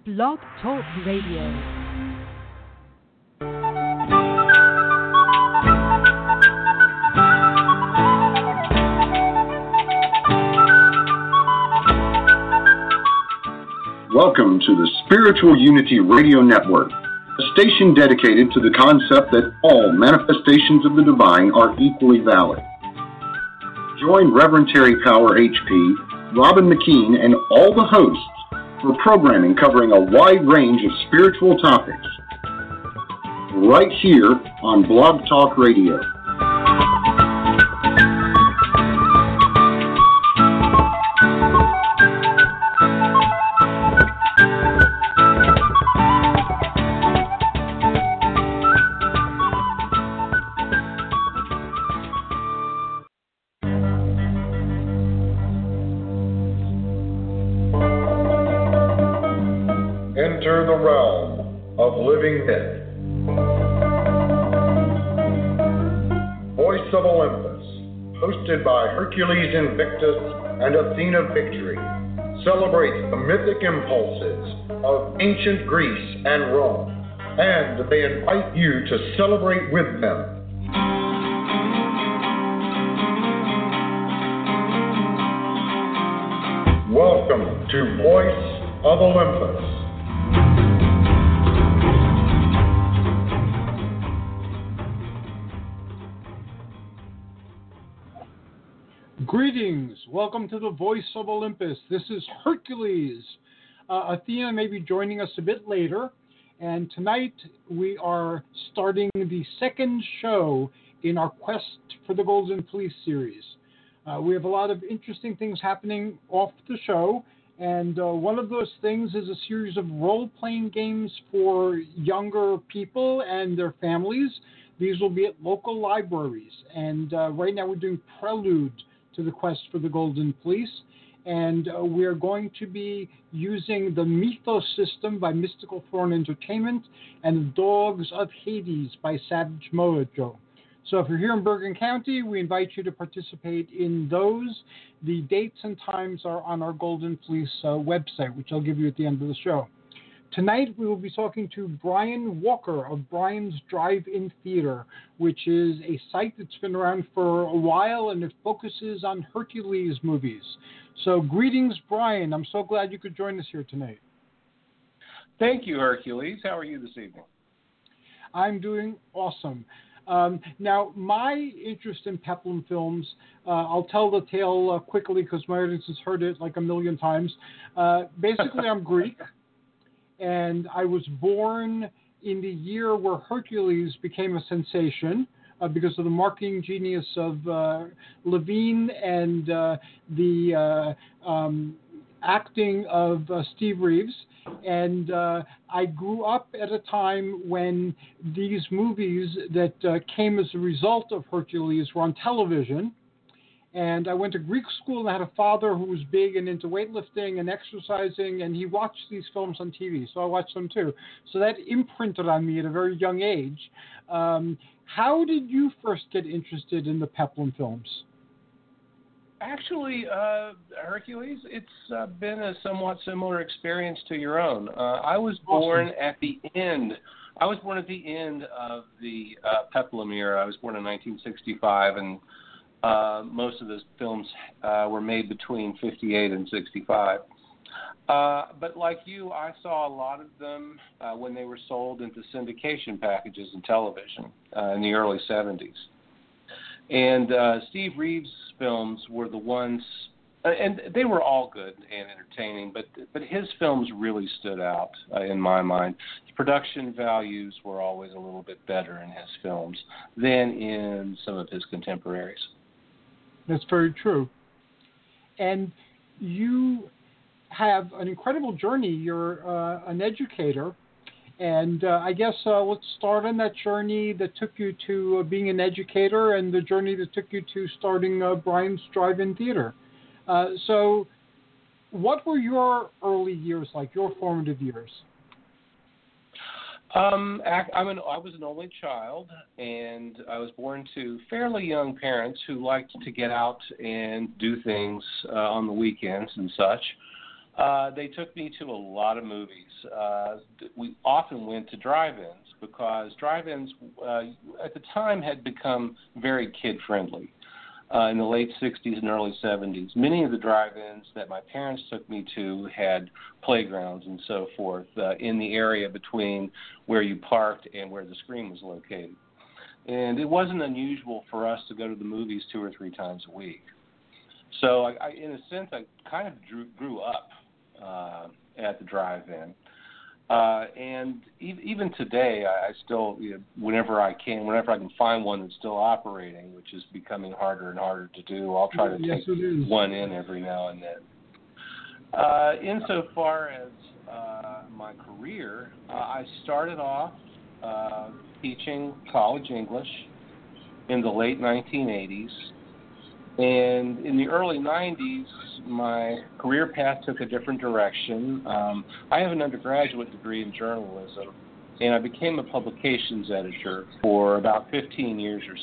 Blog Talk Radio. Welcome to the Spiritual Unity Radio Network, a station dedicated to the concept that all manifestations of the divine are equally valid. Join Reverend Terry Power HP, Robin McKean, and all the hosts for programming covering a wide range of spiritual topics, right here on Blog Talk Radio. Enter the realm of living myth. Voice of Olympus, hosted by Hercules Invictus and Athena Victory, celebrates the mythic impulses of ancient Greece and Rome, and they invite you to celebrate with them. Welcome to Voice of Olympus. Greetings. Welcome to the Voice of Olympus. This is Hercules. Athena may be joining us a bit later, and tonight we are starting the second show in our Quest for the Golden Fleece series. We have a lot of interesting things happening off the show, and one of those things is a series of role-playing games for younger people and their families. These will be at local libraries, and right now we're doing Prelude to the Quest for the Golden Fleece, and we are going to be using the Mythos system by Mystical Thorn Entertainment and the Dogs of Hades by Savage Mojo. So if you're here in Bergen County, we invite you to participate in those. The dates and times are on our Golden Fleece website, which I'll give you at the end of the show. Tonight, we will be talking to Brian Walker of Brian's Drive-In Theater, which is a site that's been around for a while, and it focuses on Hercules movies. So, greetings, Brian. I'm so glad you could join us here tonight. Thank you, Hercules. How are you this evening? I'm doing awesome. Now, my interest in Peplum films, I'll tell the tale quickly because my audience has heard it like a million times. Basically, I'm Greek. And I was born in the year where Hercules became a sensation because of the marketing genius of Levine and the acting of Steve Reeves. And I grew up at a time when these movies that came as a result of Hercules were on television. And I went to Greek school and I had a father who was big and into weightlifting and exercising, and he watched these films on TV, so I watched them too. So that imprinted on me at a very young age. How did you first get interested in the Peplum films? Actually, Hercules, it's been a somewhat similar experience to your own. I was born at the end. I was born at the end of the Peplum era. I was born in 1965, and most of those films were made between 58 and 65. But like you, I saw a lot of them when they were sold into syndication packages in television in the early 70s. And Steve Reeves' films were the ones, and they were all good and entertaining, but his films really stood out in my mind. The production values were always a little bit better in his films than in some of his contemporaries. That's very true. And you have an incredible journey. You're an educator. And I guess let's start on that journey that took you to being an educator and the journey that took you to starting Brian's Drive-In Theater. So what were your early years like, your formative years? I was an only child, and I was born to fairly young parents who liked to get out and do things on the weekends and such. They took me to a lot of movies. We often went to drive-ins because drive-ins at the time had become very kid-friendly. In the late 60s and early 70s, many of the drive-ins that my parents took me to had playgrounds and so forth in the area between where you parked and where the screen was located. And it wasn't unusual for us to go to the movies 2 or 3 times a week. So, in a sense, I kind of grew up at the drive-in. And even today, I still, whenever I can find one that's still operating, which is becoming harder and harder to do, I'll try to take one in every now and then. Insofar as my career, I started off teaching college English in the late 1980s. And in the early 90s, my career path took a different direction. I have an undergraduate degree in journalism, and I became a publications editor for about 15 years or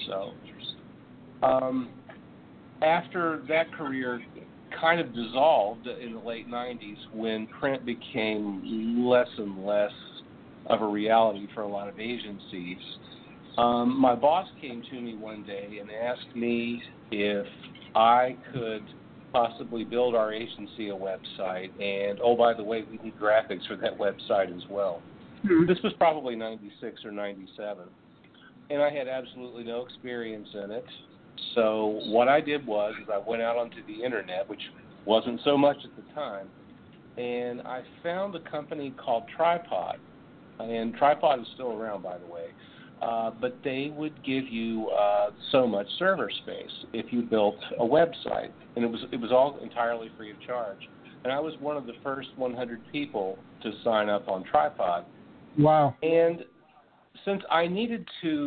so. After that career kind of dissolved in the late 90s when print became less and less of a reality for a lot of agencies, my boss came to me one day and asked me if I could possibly build our agency a website, and, oh, by the way, we need graphics for that website as well. Mm-hmm. This was probably 96 or 97, and I had absolutely no experience in it. So what I did was I went out onto the Internet, which wasn't so much at the time, and I found a company called Tripod, and Tripod is still around, by the way. But they would give you so much server space if you built a website, and it was all entirely free of charge. And I was one of the first 100 people to sign up on Tripod. Wow! And since I needed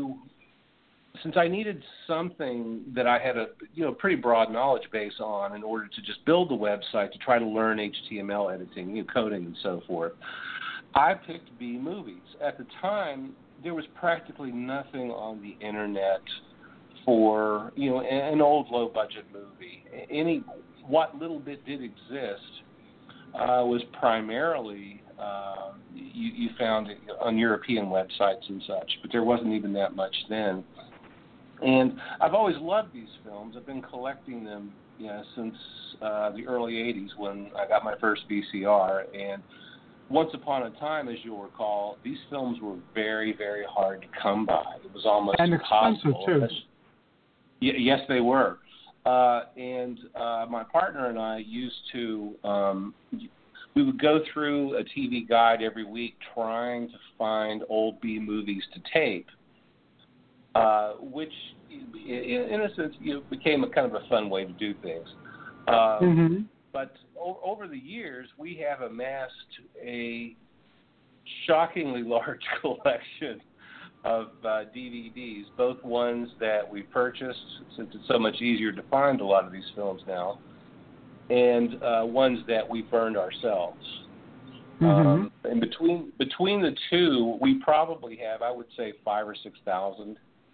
something that I had a pretty broad knowledge base on in order to just build the website, to try to learn HTML editing, coding, and so forth, I picked B Movies. At the time, there was practically nothing on the Internet for, an old low-budget movie. What little bit did exist was primarily you found it on European websites and such, but there wasn't even that much then. And I've always loved these films. I've been collecting them since the early 80s when I got my first VCR. And once upon a time, as you'll recall, these films were very, very hard to come by. It was almost impossible. And expensive, too. Yes, they were. And my partner and I used to, we would go through a TV guide every week trying to find old B movies to tape, which, in a sense, became a kind of a fun way to do things. But over the years, we have amassed a shockingly large collection of DVDs, both ones that we purchased, since it's so much easier to find a lot of these films now, and ones that we burned ourselves. And between the two, we probably have, I would say, 5,000 or 6,000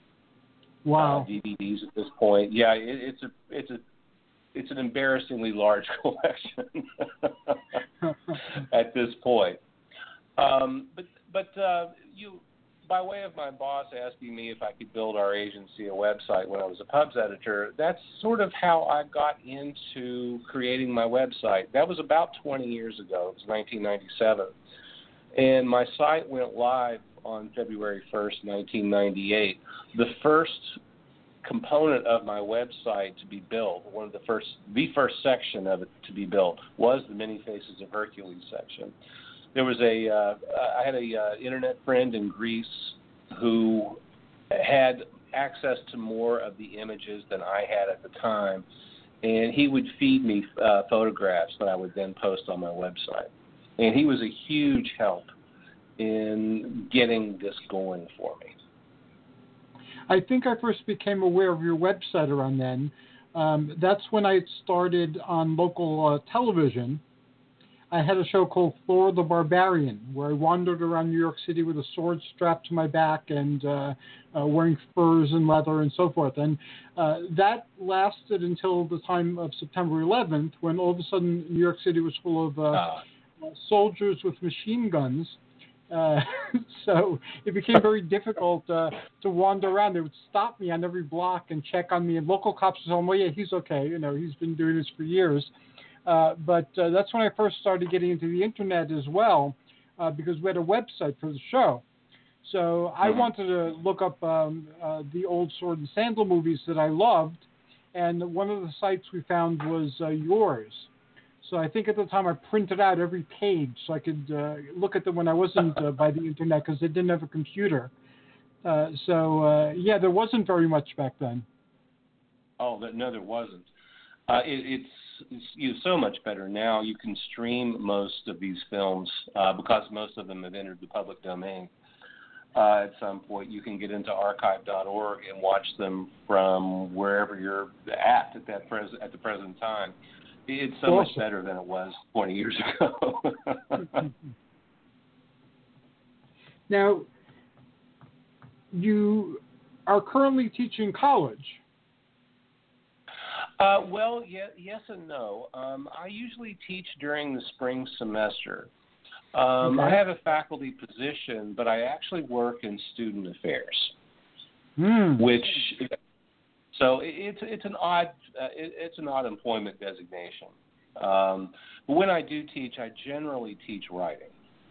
DVDs at this point. Yeah, it's an embarrassingly large collection at this point. But by way of my boss asking me if I could build our agency a website when I was a pubs editor, that's sort of how I got into creating my website. That was about 20 years ago. It was 1997. And my site went live on February 1st, 1998. The first component of my website to be built, the first section of it to be built, was the Many Faces of Hercules section. There was I had a internet friend in Greece who had access to more of the images than I had at the time, and he would feed me photographs that I would then post on my website. And he was a huge help in getting this going for me. I think I first became aware of your website around then. That's when I started on local television. I had a show called Thor the Barbarian, where I wandered around New York City with a sword strapped to my back and wearing furs and leather and so forth. And that lasted until the time of September 11th, when all of a sudden New York City was full of soldiers with machine guns. So it became very difficult to wander around. They would stop me on every block and check on me, and local cops would tell them, well, yeah, he's okay. He's been doing this for years. But that's when I first started getting into the internet as well, because we had a website for the show. So I wanted to look up the old Sword and Sandal movies that I loved, and one of the sites we found was yours. So I think at the time I printed out every page so I could look at them when I wasn't by the internet, because they didn't have a computer. Yeah, there wasn't very much back then. Oh, no, there wasn't. It's so much better now. You can stream most of these films because most of them have entered the public domain. At some point, you can get into archive.org and watch them from wherever you're at the present time. It's so much better than it was 20 years ago. Now, you are currently teaching college. Well, yes and no. I usually teach during the spring semester. Okay. I have a faculty position, but I actually work in student affairs, so it's an odd employment designation. But when I do teach, I generally teach writing.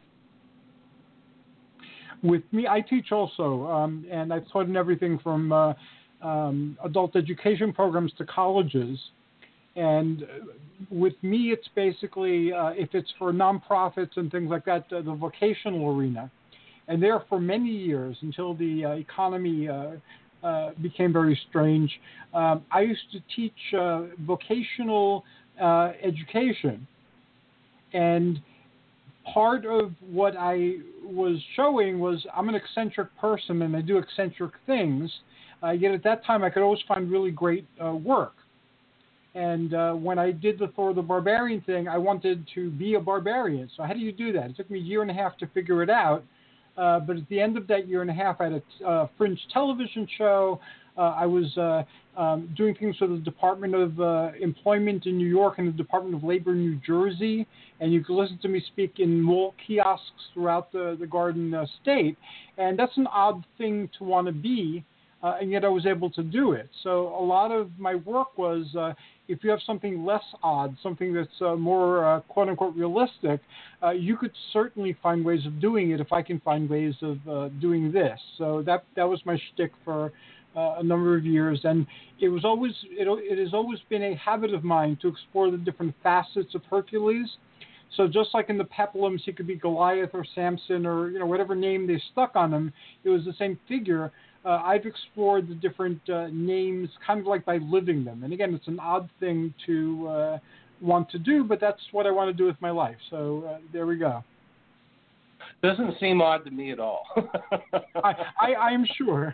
With me, I teach also, and I've taught in everything from adult education programs to colleges. And with me, it's basically, if it's for nonprofits and things like that, the vocational arena. And there for many years, until the economy became very strange, I used to teach vocational education. And part of what I was showing was I'm an eccentric person and I do eccentric things. Yet at that time, I could always find really great work. And when I did the Thor the Barbarian thing, I wanted to be a barbarian. So how do you do that? It took me a year and a half to figure it out. But at the end of that year and a half, I had a fringe television show. I was doing things for the Department of Employment in New York and the Department of Labor in New Jersey. And you could listen to me speak in mall kiosks throughout the Garden State. And that's an odd thing to want to be. And yet I was able to do it. So a lot of my work was, if you have something less odd, something that's more quote-unquote realistic, you could certainly find ways of doing it if I can find ways of doing this. So that was my shtick for a number of years. And it has always been a habit of mine to explore the different facets of Hercules. So just like in the Peplums, he could be Goliath or Samson or whatever name they stuck on him, it was the same figure. I've explored the different names kind of like by living them. And again, it's an odd thing to want to do, but that's what I want to do with my life. So there we go. Doesn't seem odd to me at all. I'm sure.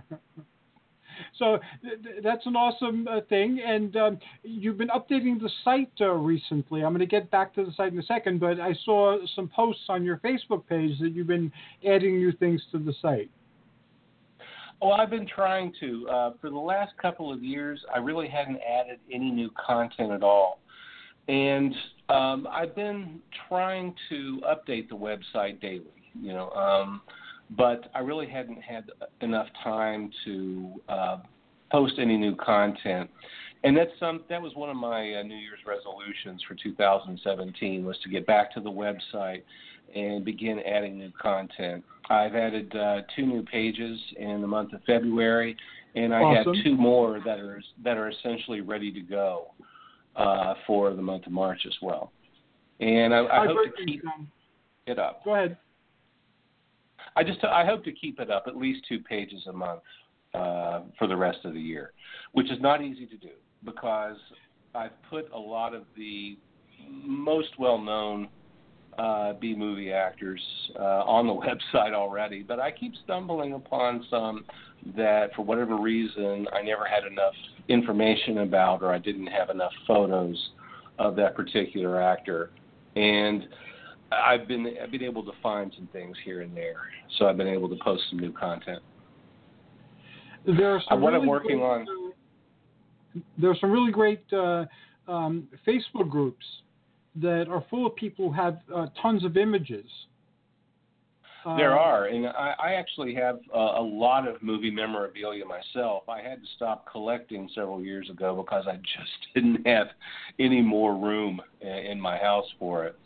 So that's an awesome thing. And you've been updating the site recently. I'm going to get back to the site in a second, but I saw some posts on your Facebook page that you've been adding new things to the site. Well, I've been trying to. For the last couple of years, I really hadn't added any new content at all. And I've been trying to update the website daily, but I really hadn't had enough time to post any new content. And that was one of my New Year's resolutions for 2017, was to get back to the website and begin adding new content. I've added 2 new pages in the month of February, and I have 2 more that are essentially ready to go for the month of March as well. And I hope to keep it up. Go ahead. I hope to keep it up at least 2 pages a month for the rest of the year, which is not easy to do because I've put a lot of the most well-known B-movie actors on the website already, but I keep stumbling upon some that for whatever reason I never had enough information about, or I didn't have enough photos of that particular actor. And I've been able to find some things here and there, so I've been able to post some new content. There are some what really I'm working on. There are some really great Facebook groups that are full of people who have tons of images. There are, and I actually have a lot of movie memorabilia myself. I had to stop collecting several years ago because I just didn't have any more room in my house for it.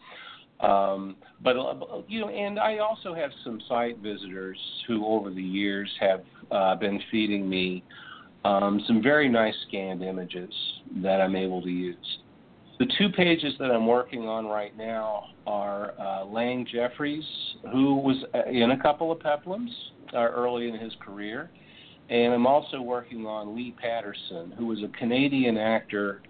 But and I also have some site visitors who, over the years, have been feeding me some very nice scanned images that I'm able to use. The 2 pages that I'm working on right now are Lang Jeffries, who was in a couple of peplums early in his career, and I'm also working on Lee Patterson, who was a Canadian actor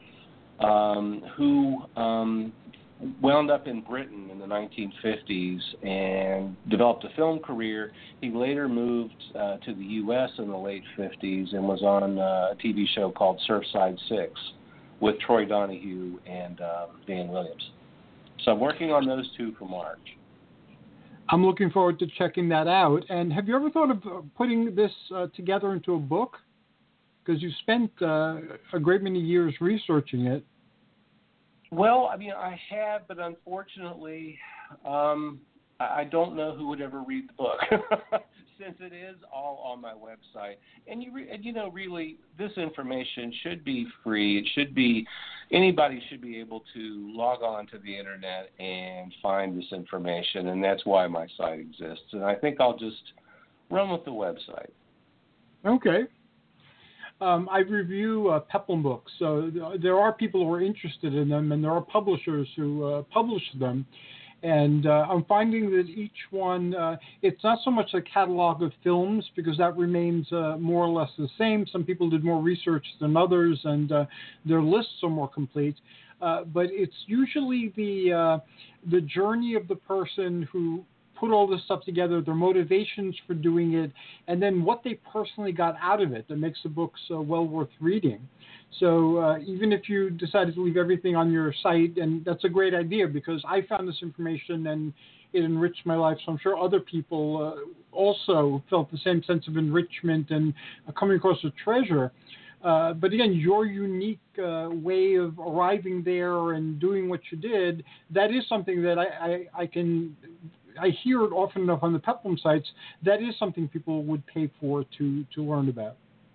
who wound up in Britain in the 1950s and developed a film career. He later moved to the U.S. in the late 50s and was on a TV show called Surfside 6 with Troy Donahue and Dan Williams. So I'm working on those 2 for March. I'm looking forward to checking that out. And have you ever thought of putting this together into a book? Because you spent a great many years researching it. Well, I mean, I have, but unfortunately, I don't know who would ever read the book, since it is all on my website. And really, this information should be free. It should be, anybody should be able to log on to the internet and find this information, and that's why my site exists. And I think I'll just run with the website. Okay. I review Peplum books, so there are people who are interested in them, and there are publishers who publish them. And I'm finding that each one, it's not so much a catalog of films, because that remains more or less the same. Some people did more research than others, and their lists are more complete. But it's usually the journey of the person who put all this stuff together, their motivations for doing it, and then what they personally got out of it that makes the books well worth reading. So even if you decided to leave everything on your site, and that's a great idea, because I found this information and it enriched my life, so I'm sure other people also felt the same sense of enrichment and coming across a treasure. But again, your unique way of arriving there and doing what you did, that is something that I hear it often enough on the Peplum sites. That is something people would pay for to learn about.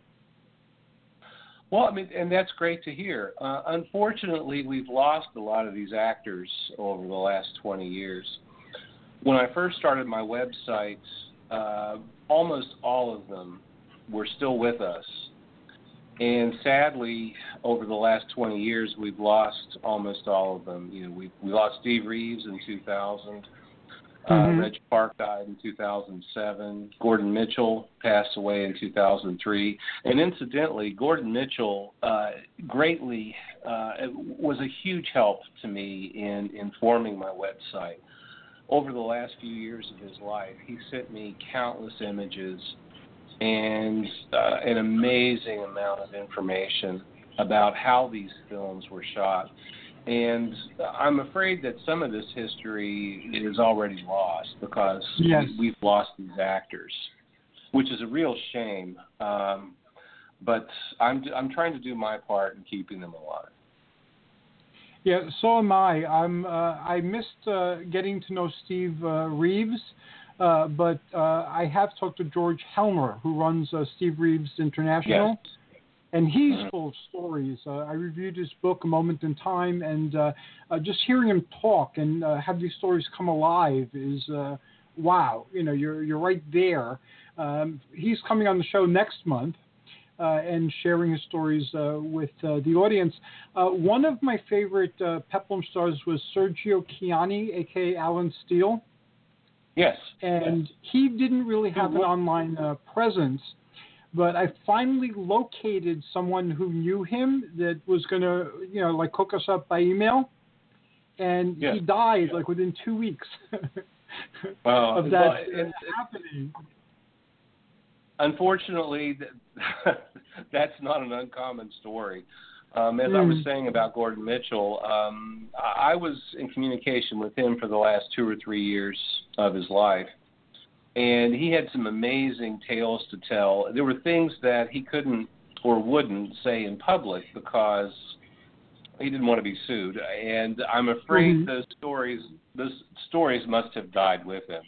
Well, I mean, and that's great to hear. Unfortunately, we've lost a lot of these actors over the last 20 years. When I first started my website, almost all of them were still with us. And sadly, over the last 20 years, we've lost almost all of them. We lost Steve Reeves in 2000. Reg Park died in 2007. Gordon Mitchell passed away in 2003. And incidentally, Gordon Mitchell greatly was a huge help to me in informing my website. Over the last few years of his life, he sent me countless images and an amazing amount of information about how these films were shot. And I'm afraid that some of this history is already lost because we've lost these actors, which is a real shame. But I'm trying to do my part in keeping them alive. Yeah, so am I. I missed getting to know Steve Reeves, but I have talked to George Helmer, who runs Steve Reeves International. Yes. And he's full of stories. I reviewed his book, A Moment in Time, and just hearing him talk and have these stories come alive is wow. You're right there. He's coming on the show next month and sharing his stories with the audience. One of my favorite Peplum stars was Sergio Chiani, a.k.a. Alan Steele. Yes. And he didn't really have an online presence. But I finally located someone who knew him that was going to, hook us up by email. And he died, within 2 weeks of that happening. Unfortunately, that's not an uncommon story. As I was saying about Gordon Mitchell, I was in communication with him for the last 2 or 3 years of his life, and he had some amazing tales to tell. There were things that he couldn't or wouldn't say in public because he didn't want to be sued, and I'm afraid those stories must have died with him.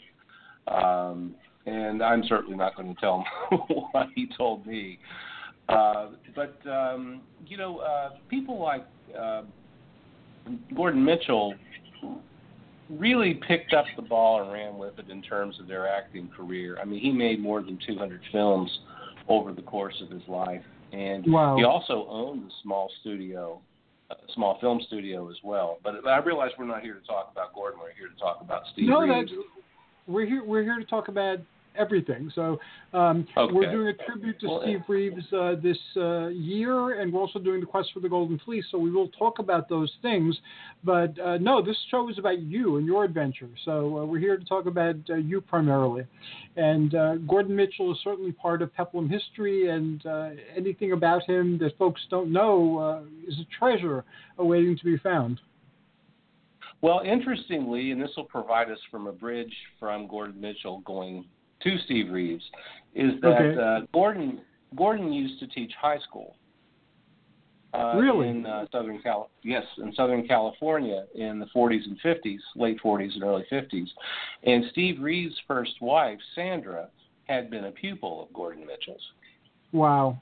And I'm certainly not going to tell him what he told me. But people like Gordon Mitchell really picked up the ball and ran with it in terms of their acting career. I mean, he made more than 200 films over the course of his life, and he also owned a small film studio as well. But I realize we're not here to talk about Gordon. We're here to talk about Steve Reeves. We're here to talk about everything. So we're doing a tribute to Steve Reeves this year, and we're also doing the Quest for the Golden Fleece, so we will talk about those things. But no, this show is about you and your adventure. So we're here to talk about you primarily. And Gordon Mitchell is certainly part of Peplum history, and anything about him that folks don't know is a treasure awaiting to be found. Well, interestingly, and this will provide us from a bridge from Gordon Mitchell going to Steve Reeves, is that Gordon used to teach high school. Really? In Southern California in the 40s and 50s, late 40s and early 50s. And Steve Reeves' first wife, Sandra, had been a pupil of Gordon Mitchell's. Wow.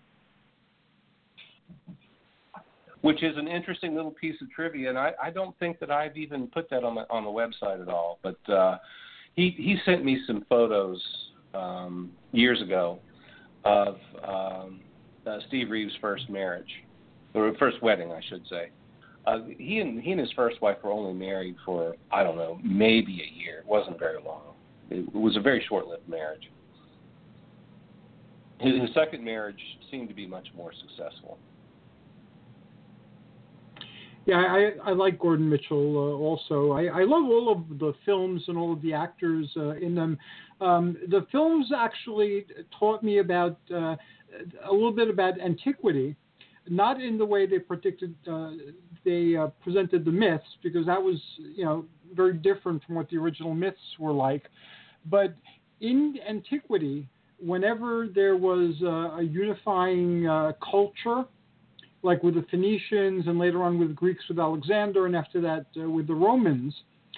Which is an interesting little piece of trivia, and I don't think that I've even put that on the website at all. But he sent me some photos years ago of Steve Reeves' first marriage, or first wedding, I should say. He and his first wife were only married for, I don't know, maybe a year. It wasn't very long. It was a very short-lived marriage. His second marriage seemed to be much more successful. Yeah, I like Gordon Mitchell also. I love all of the films and all of the actors in them. The films actually taught me about a little bit about antiquity, not in the way they presented the myths, because that was very different from what the original myths were like. But in antiquity, whenever there was a unifying culture, like with the Phoenicians and later on with the Greeks with Alexander, and after that with the Romans,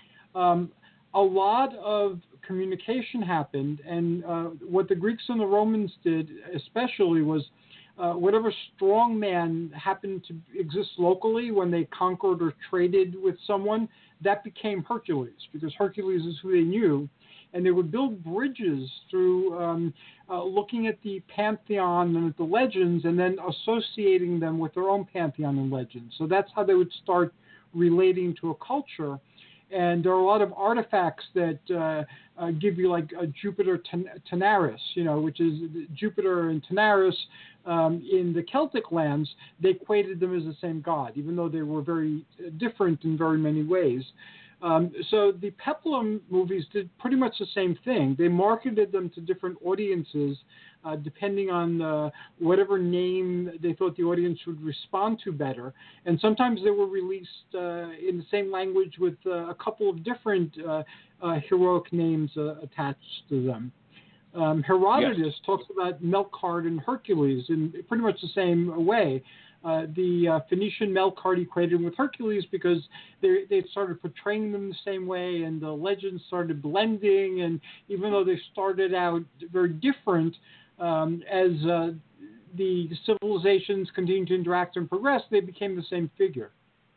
a lot of communication happened. And what the Greeks and the Romans did especially was whatever strong man happened to exist locally when they conquered or traded with someone, that became Hercules, because Hercules is who they knew. And they would build bridges through looking at the pantheon and at the legends and then associating them with their own pantheon and legends. So that's how they would start relating to a culture. And there are a lot of artifacts that give you like a Jupiter Tenaris, which is Jupiter and Tenaris in the Celtic lands. They equated them as the same god, even though they were very different in very many ways. So the Peplum movies did pretty much the same thing. They marketed them to different audiences depending on whatever name they thought the audience would respond to better. And sometimes they were released in the same language with a couple of different heroic names attached to them. Herodotus talks about Melkart and Hercules in pretty much the same way. The Phoenician Melkart equated with Hercules because they started portraying them the same way, and the legends started blending. And even though they started out very different, as the civilizations continued to interact and progress, they became the same figure.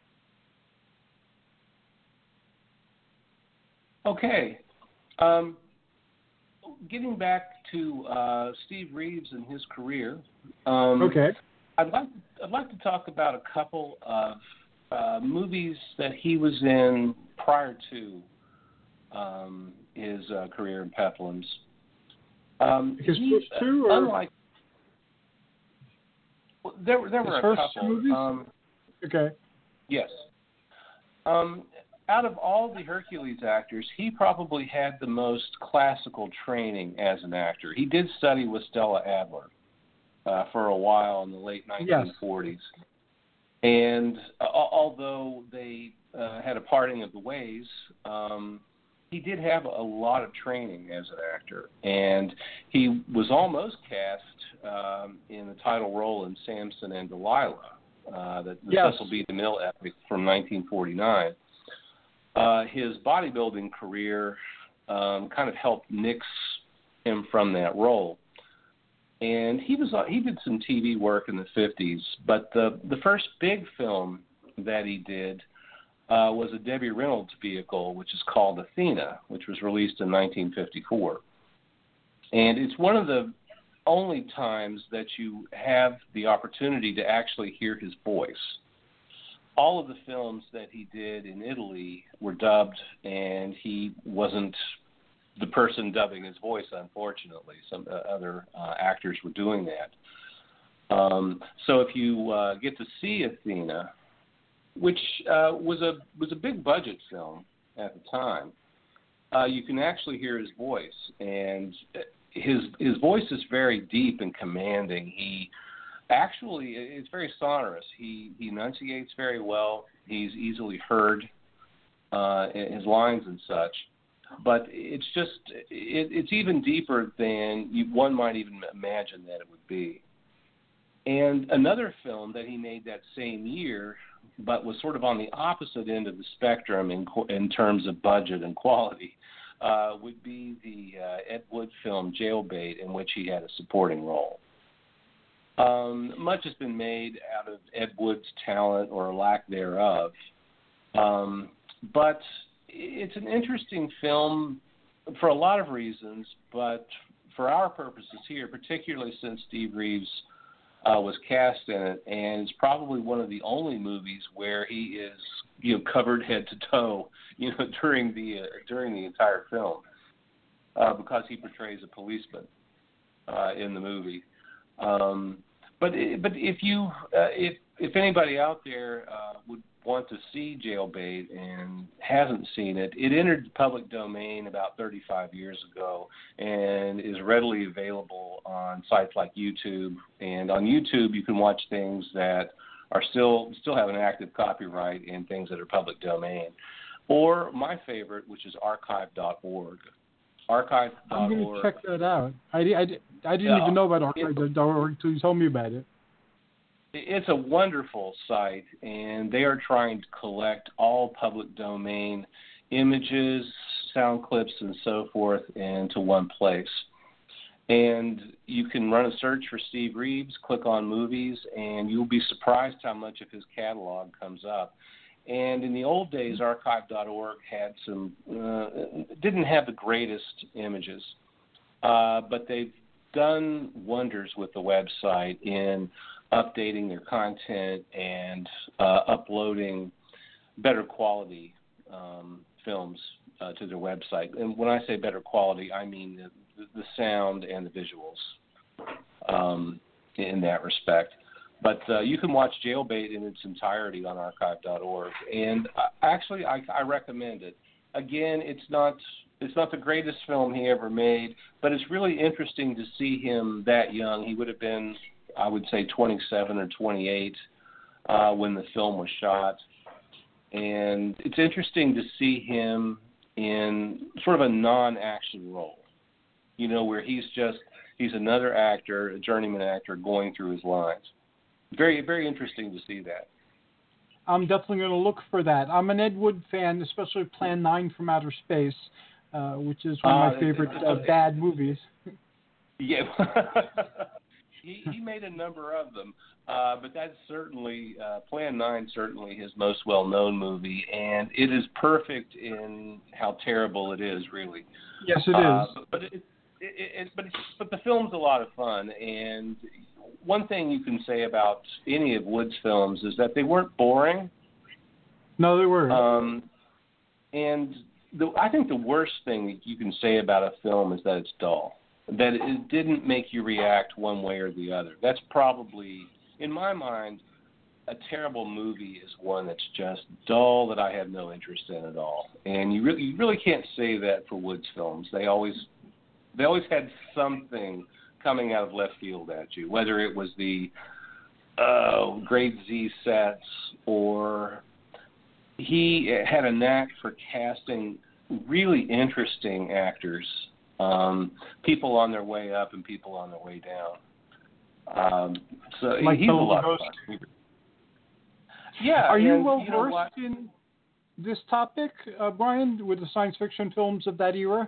Okay. Getting back to Steve Reeves and his career. Okay. I'd like to talk about a couple of movies that he was in prior to his career in Peplum's. His first two, or there were a couple. Movies? Okay. Yes. Out of all the Hercules actors, he probably had the most classical training as an actor. He did study with Stella Adler for a while in the late 1940s. Yes. And although they had a parting of the ways, he did have a lot of training as an actor, and he was almost cast in the title role in Samson and Delilah, the Cecil B. DeMille epic from 1949. His bodybuilding career kind of helped nix him from that role. And he did some TV work in the 50s, but the first big film that he did was a Debbie Reynolds vehicle, which is called Athena, which was released in 1954. And it's one of the only times that you have the opportunity to actually hear his voice. All of the films that he did in Italy were dubbed, and he wasn't the person dubbing his voice, unfortunately. Some other actors were doing that. So if you get to see Athena, which was a big budget film at the time, you can actually hear his voice, and his voice is very deep and commanding. It's very sonorous. He enunciates very well. He's easily heard in his lines and such. But it's even deeper than one might even imagine that it would be. And another film that he made that same year, but was sort of on the opposite end of the spectrum in terms of budget and quality, would be the Ed Wood film Jailbait, in which he had a supporting role. Much has been made out of Ed Wood's talent or lack thereof, but it's an interesting film for a lot of reasons, but for our purposes here, particularly since Steve Reeves was cast in it, and it's probably one of the only movies where he is, covered head to toe, during the entire film, because he portrays a policeman in the movie. But if anybody out there would want to see Jailbait and hasn't seen it, it entered the public domain about 35 years ago and is readily available on sites like YouTube. And on YouTube, you can watch things that are still have an active copyright and things that are public domain. Or my favorite, which is archive.org. Archive.org. I'm going to check that out. I didn't even know about archive.org until you told me about it. It's a wonderful site, and they are trying to collect all public domain images, sound clips, and so forth into one place. And you can run a search for Steve Reeves, click on movies, and you'll be surprised how much of his catalog comes up. And in the old days, archive.org had didn't have the greatest images, but they've done wonders with the website in updating their content and uploading better quality films to their website. And when I say better quality, I mean the sound and the visuals in that respect. But you can watch Jailbait in its entirety on archive.org, and actually I recommend it. Again, it's not the greatest film he ever made, but it's really interesting to see him that young. He would have been, I would say, 27 or 28 when the film was shot. And it's interesting to see him in sort of a non-action role, where he's another actor, a journeyman actor, going through his lines. Very, very interesting to see that. I'm definitely going to look for that. I'm an Ed Wood fan, especially Plan 9 from Outer Space, which is one of my favorite bad movies. Yeah. He made a number of them, but that's certainly, Plan 9 certainly his most well-known movie, and it is perfect in how terrible it is, really. Yes, it is. But the film's a lot of fun, and one thing you can say about any of Wood's films is that they weren't boring. No, they weren't. And I think the worst thing that you can say about a film is that it's dull, that it didn't make you react one way or the other. That's probably, in my mind, a terrible movie is one that's just dull, that I have no interest in at all. And you really can't say that for Wood's films. They always had something coming out of left field at you, whether it was the grade Z sets, or he had a knack for casting really interesting actors, people on their way up and people on their way down. So like he's a lot of fun. Yeah. Are you well versed in this topic, Brian, with the science fiction films of that era?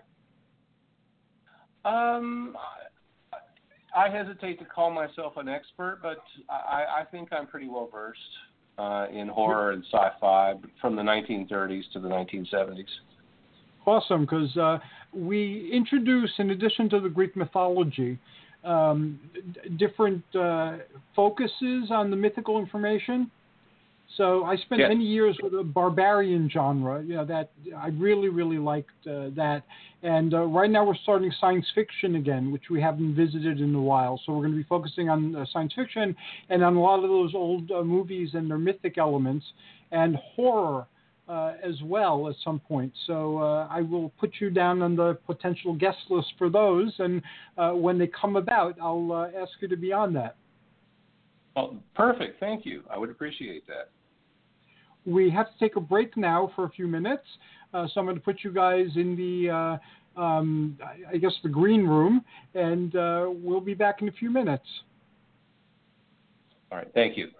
I hesitate to call myself an expert, but I think I'm pretty well versed in horror and sci-fi from the 1930s to the 1970s. Awesome, because we introduce, in addition to the Greek mythology, different focuses on the mythical information. So I spent many years with the barbarian genre. That I really, really liked that. And right now we're starting science fiction again, which we haven't visited in a while. So we're going to be focusing on science fiction and on a lot of those old movies and their mythic elements, and horror as well at some point. So I will put you down on the potential guest list for those. And when they come about, I'll ask you to be on that. Oh, perfect. Thank you. I would appreciate that. We have to take a break now for a few minutes, so I'm going to put you guys in the, I guess, the green room, and we'll be back in a few minutes. All right. Thank you.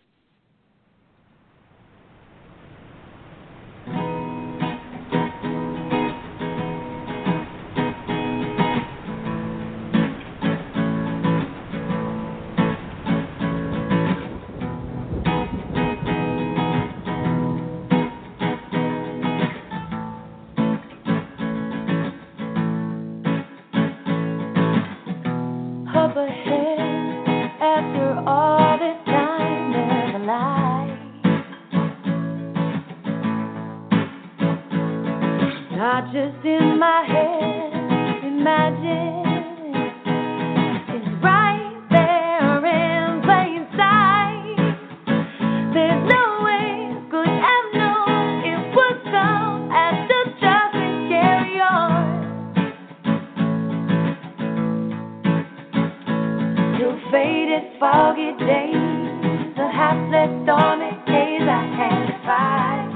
Not just in my head, imagine it's right there in plain sight. There's no way could have known it would come as the traffic carry on. Till faded, foggy days, a half-slept on a haze I had to fight.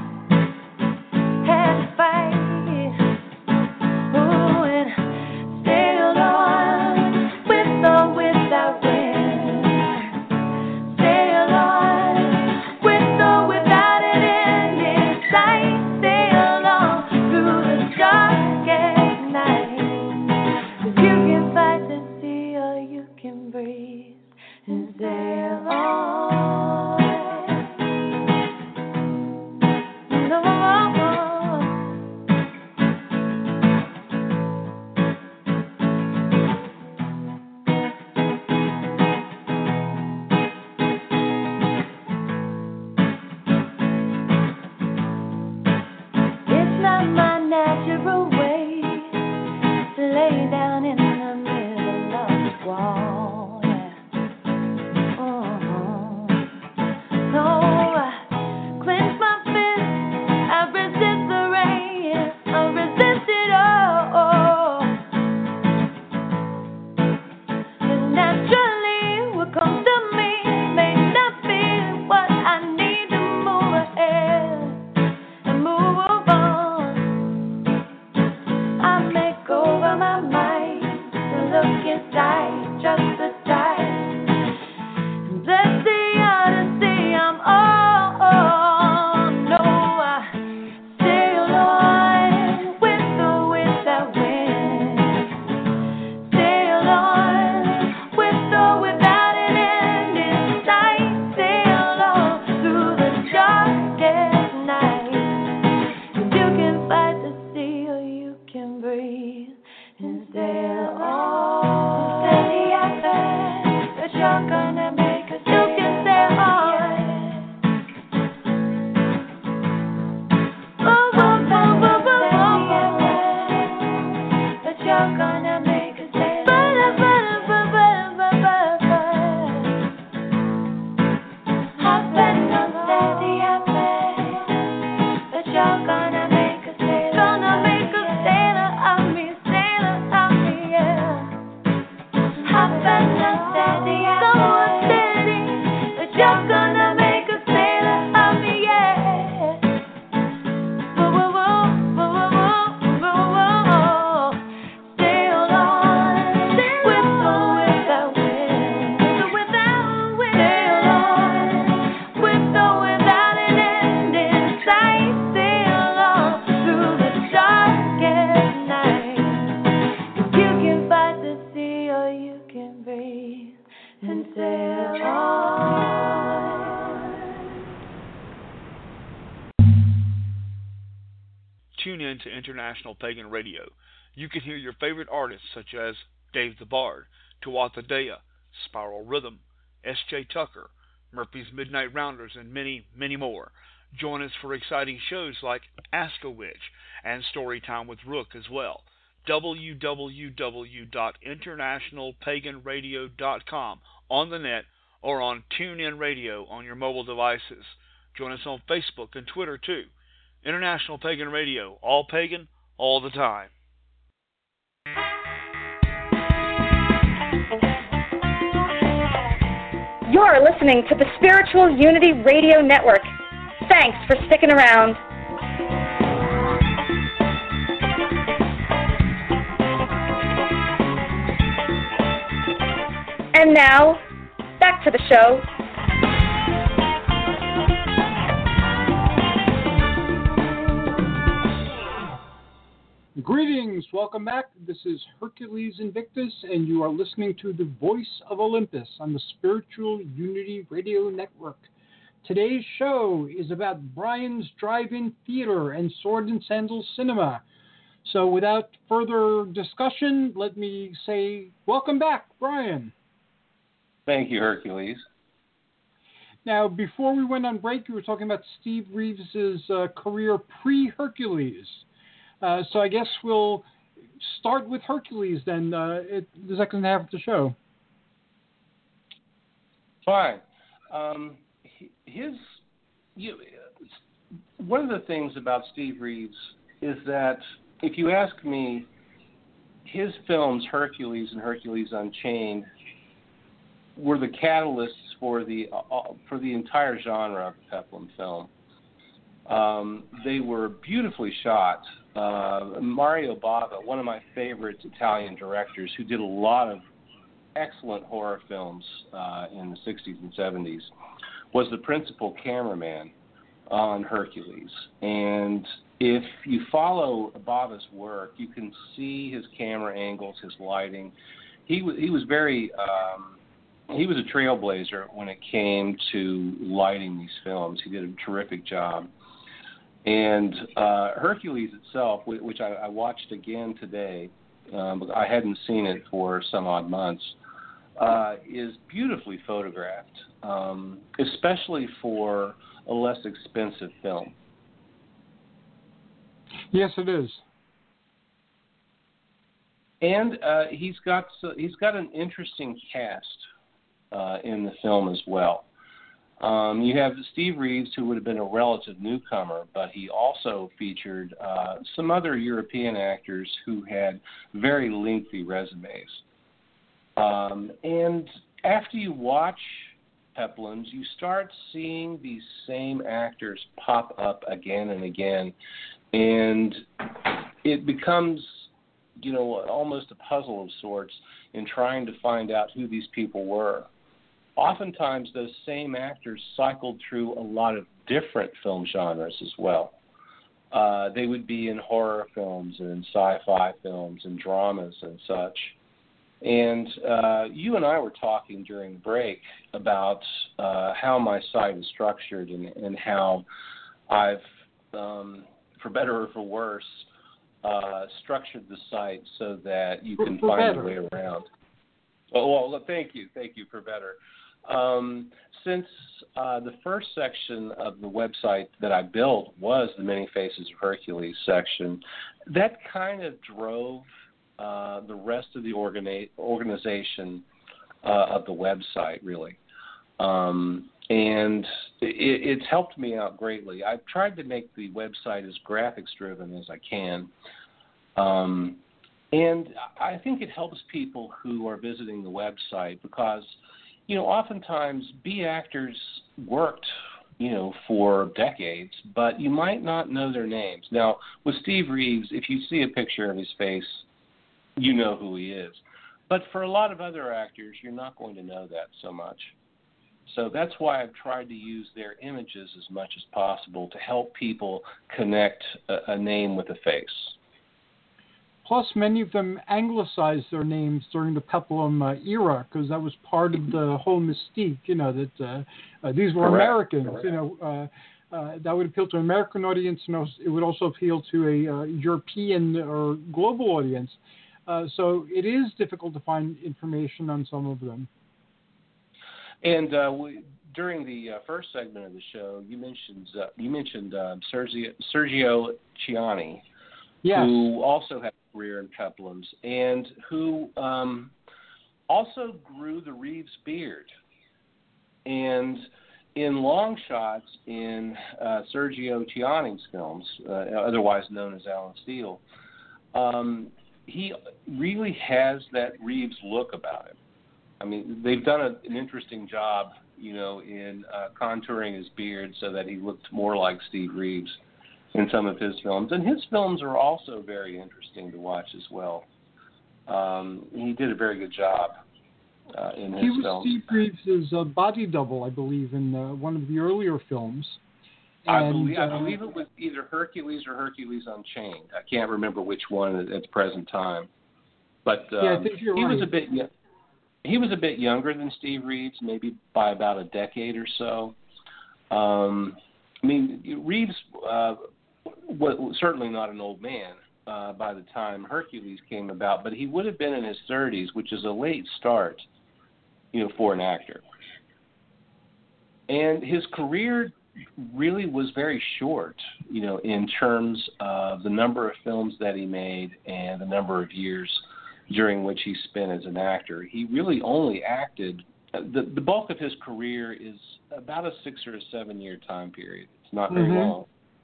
to International Pagan Radio. You can hear your favorite artists such as Dave the Bard, Tuatha Dea, Spiral Rhythm, S.J. Tucker, Murphy's Midnight Rounders, and many, many more. Join us for exciting shows like Ask a Witch and Storytime with Rook as well. www.internationalpaganradio.com on the net or on TuneIn Radio on your mobile devices. Join us on Facebook and Twitter too. International Pagan Radio, all pagan, all the time. You're listening to the Spiritual Unity Radio Network. Thanks for sticking around. And now, back to the show. Greetings, welcome back. This is Hercules Invictus, and you are listening to the Voice of Olympus on the Spiritual Unity Radio Network. Today's show is about Brian's Drive-In Theater and Sword and Sandals Cinema. So without further discussion, let me say welcome back, Brian. Thank you, Hercules. Now, before we went on break, you were talking about Steve Reeves' career pre-Hercules. So I guess we'll start with Hercules then, the second half of the show. Fine. One of the things about Steve Reeves is that if you ask me, his films, Hercules and Hercules Unchained, were the catalysts for the entire genre of the Peplum film. They were beautifully shot. Mario Bava, one of my favorite Italian directors who did a lot of excellent horror films in the 60s and 70s, was the principal cameraman on Hercules. And if you follow Bava's work, you can see his camera angles, his lighting. He was very... he was a trailblazer when it came to lighting these films. He did a terrific job. And Hercules itself, which I watched again today, but I hadn't seen it for some odd months, is beautifully photographed, especially for a less expensive film. Yes, it is. And he's got an interesting cast in the film as well. You have Steve Reeves, who would have been a relative newcomer, but he also featured some other European actors who had very lengthy resumes. And after you watch Peplums, you start seeing these same actors pop up again and again, and it becomes, almost a puzzle of sorts in trying to find out who these people were. Oftentimes, those same actors cycled through a lot of different film genres as well. They would be in horror films and in sci-fi films and dramas and such. And you and I were talking during the break about how my site is structured and how I've, for better or for worse, structured the site so that you can find your way around. Oh, well, thank you for better. Since the first section of the website that I built was the Many Faces of Hercules section, that kind of drove the rest of the organization of the website, really. And it's helped me out greatly. I've tried to make the website as graphics-driven as I can. And I think it helps people who are visiting the website because, oftentimes B actors worked, for decades, but you might not know their names. Now, with Steve Reeves, if you see a picture of his face, you know who he is. But for a lot of other actors, you're not going to know that so much. So that's why I've tried to use their images as much as possible to help people connect a name with a face. Plus, many of them anglicized their names during the Peplum era because that was part of the whole mystique, that these were Correct. Americans. Correct. That would appeal to an American audience, and it would also appeal to a European or global audience. So it is difficult to find information on some of them. And during the first segment of the show, you mentioned Sergio Ciani, yes, who also had a career in peplums and who also grew the Reeves beard. And in long shots in Sergio Ciani's films, otherwise known as Alan Steele, he really has that Reeves look about him. I mean, they've done an interesting job, in contouring his beard so that he looked more like Steve Reeves in some of his films. And his films are also very interesting to watch as well. He did a very good job in his films. He was Steve Reeves' body double, I believe, in one of the earlier films. I believe it was either Hercules or Hercules Unchained. I can't remember which one at the present time. But I think you're right. He was a bit younger than Steve Reeves, maybe by about a decade or so. Reeves was certainly not an old man by the time Hercules came about, but he would have been in his 30s, which is a late start, for an actor. And his career really was very short, in terms of the number of films that he made and the number of years during which he spent as an actor. He really only acted, the bulk of his career is about a 6 or 7 year time period. It's not very long.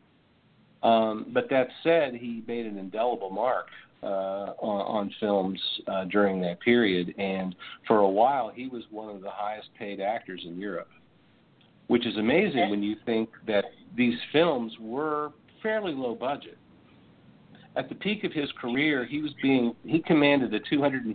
But that said, he made an indelible mark on films during that period, and for a while he was one of the highest paid actors in Europe, which is amazing when you think that these films were fairly low budget. At the peak of his career, he commanded a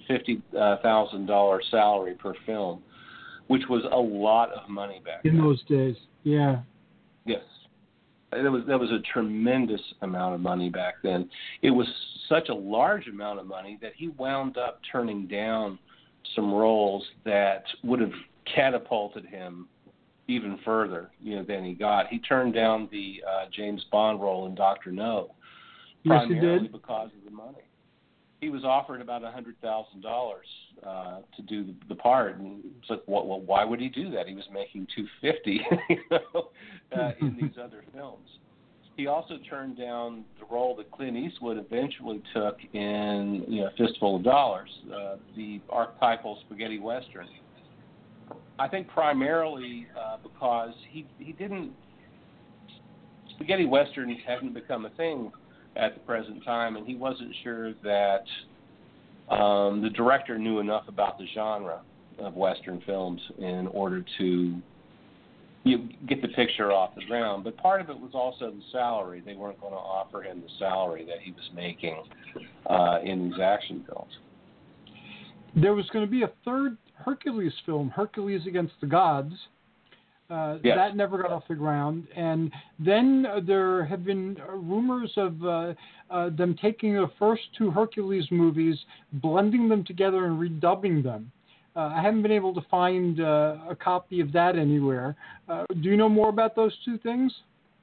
$250,000 salary per film, which was a lot of money back then. In those days, yeah. Yes. That was a tremendous amount of money back then. It was such a large amount of money that he wound up turning down some roles that would have catapulted him even further, than he got. He turned down the James Bond role in Dr. No, primarily because of the money. He was offered about $100,000 to do the part, and it's like, well, why would he do that? He was making $250,000, in these other films. He also turned down the role that Clint Eastwood eventually took in Fistful of Dollars, the archetypal spaghetti western. I think primarily because he didn't. Spaghetti westerns hadn't become a thing at the present time, and he wasn't sure that the director knew enough about the genre of Western films in order to get the picture off the ground. But part of it was also the salary. They weren't going to offer him the salary that he was making in these action films. There was going to be a third Hercules film, Hercules Against the Gods. Yes. That never got off the ground. And then there have been rumors of them taking the first two Hercules movies, blending them together and redubbing them. I haven't been able to find a copy of that anywhere. Do you know more about those two things?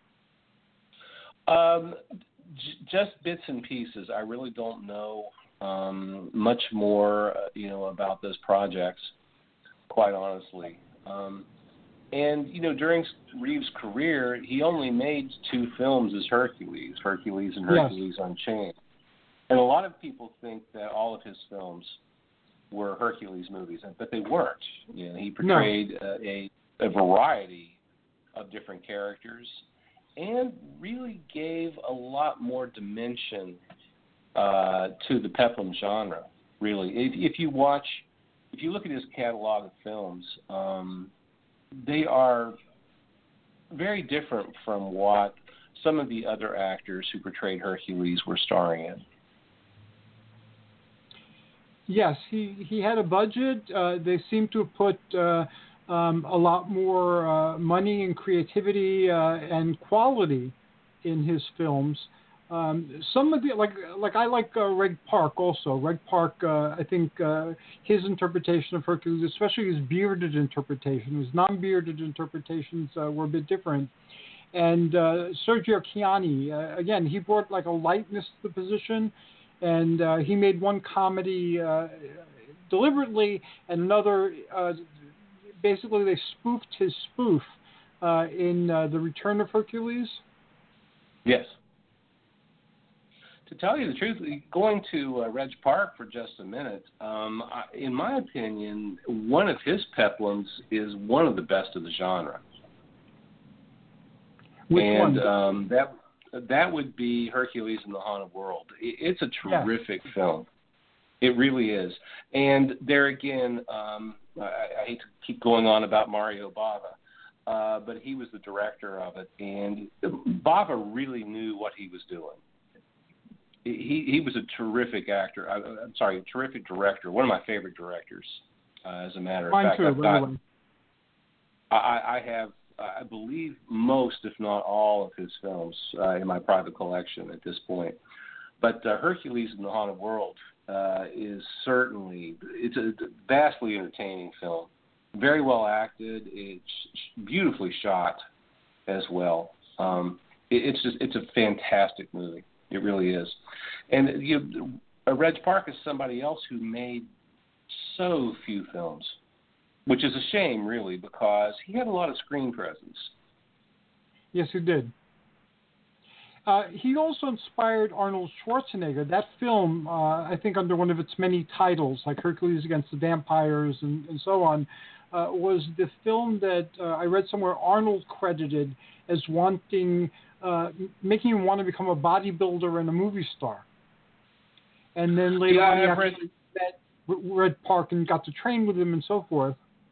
Just bits and pieces. I really don't know much more, about those projects, quite honestly. And, during Reeves' career, he only made two films as Hercules and Hercules Unchained. And a lot of people think that all of his films were Hercules movies, but they weren't. He portrayed a variety of different characters and really gave a lot more dimension to the peplum genre, really. If you look at his catalog of films, they are very different from what some of the other actors who portrayed Hercules were starring in. Yes, he had a budget. They seem to have put a lot more money and creativity and quality in his films. Some of the like I like Reg Park also. Reg Park, I think his interpretation of Hercules, especially his bearded interpretation, his non-bearded interpretations were a bit different. And Sergio Chiani, again, he brought like a lightness to the position, and he made one comedy deliberately, and another, basically they spoofed his spoof in The Return of Hercules. Yes. To tell you the truth, going to Reg Park for just a minute, in my opinion, one of his peplums is one of the best of the genre. Which one? That would be Hercules in the Haunted World. It's a terrific film. It really is. And there again, I hate to keep going on about Mario Bava, but he was the director of it, and Bava really knew what he was doing. He was a terrific actor. Terrific director. One of my favorite directors, as a matter of fact. Mine too, I have, I believe, most, if not all, of his films in my private collection at this point. But Hercules in the Haunted World is certainly, it's a vastly entertaining film. Very well acted. It's beautifully shot as well. It's a fantastic movie. It really is. And Reg Park is somebody else who made so few films, which is a shame, really, because he had a lot of screen presence. Yes, he did. He also inspired Arnold Schwarzenegger. That film, I think under one of its many titles, like Hercules Against the Vampires and so on, was the film that I read somewhere Arnold credited as wanting, making him want to become a bodybuilder and a movie star. And then later on, he actually met Reg Park and got to train with him and so forth.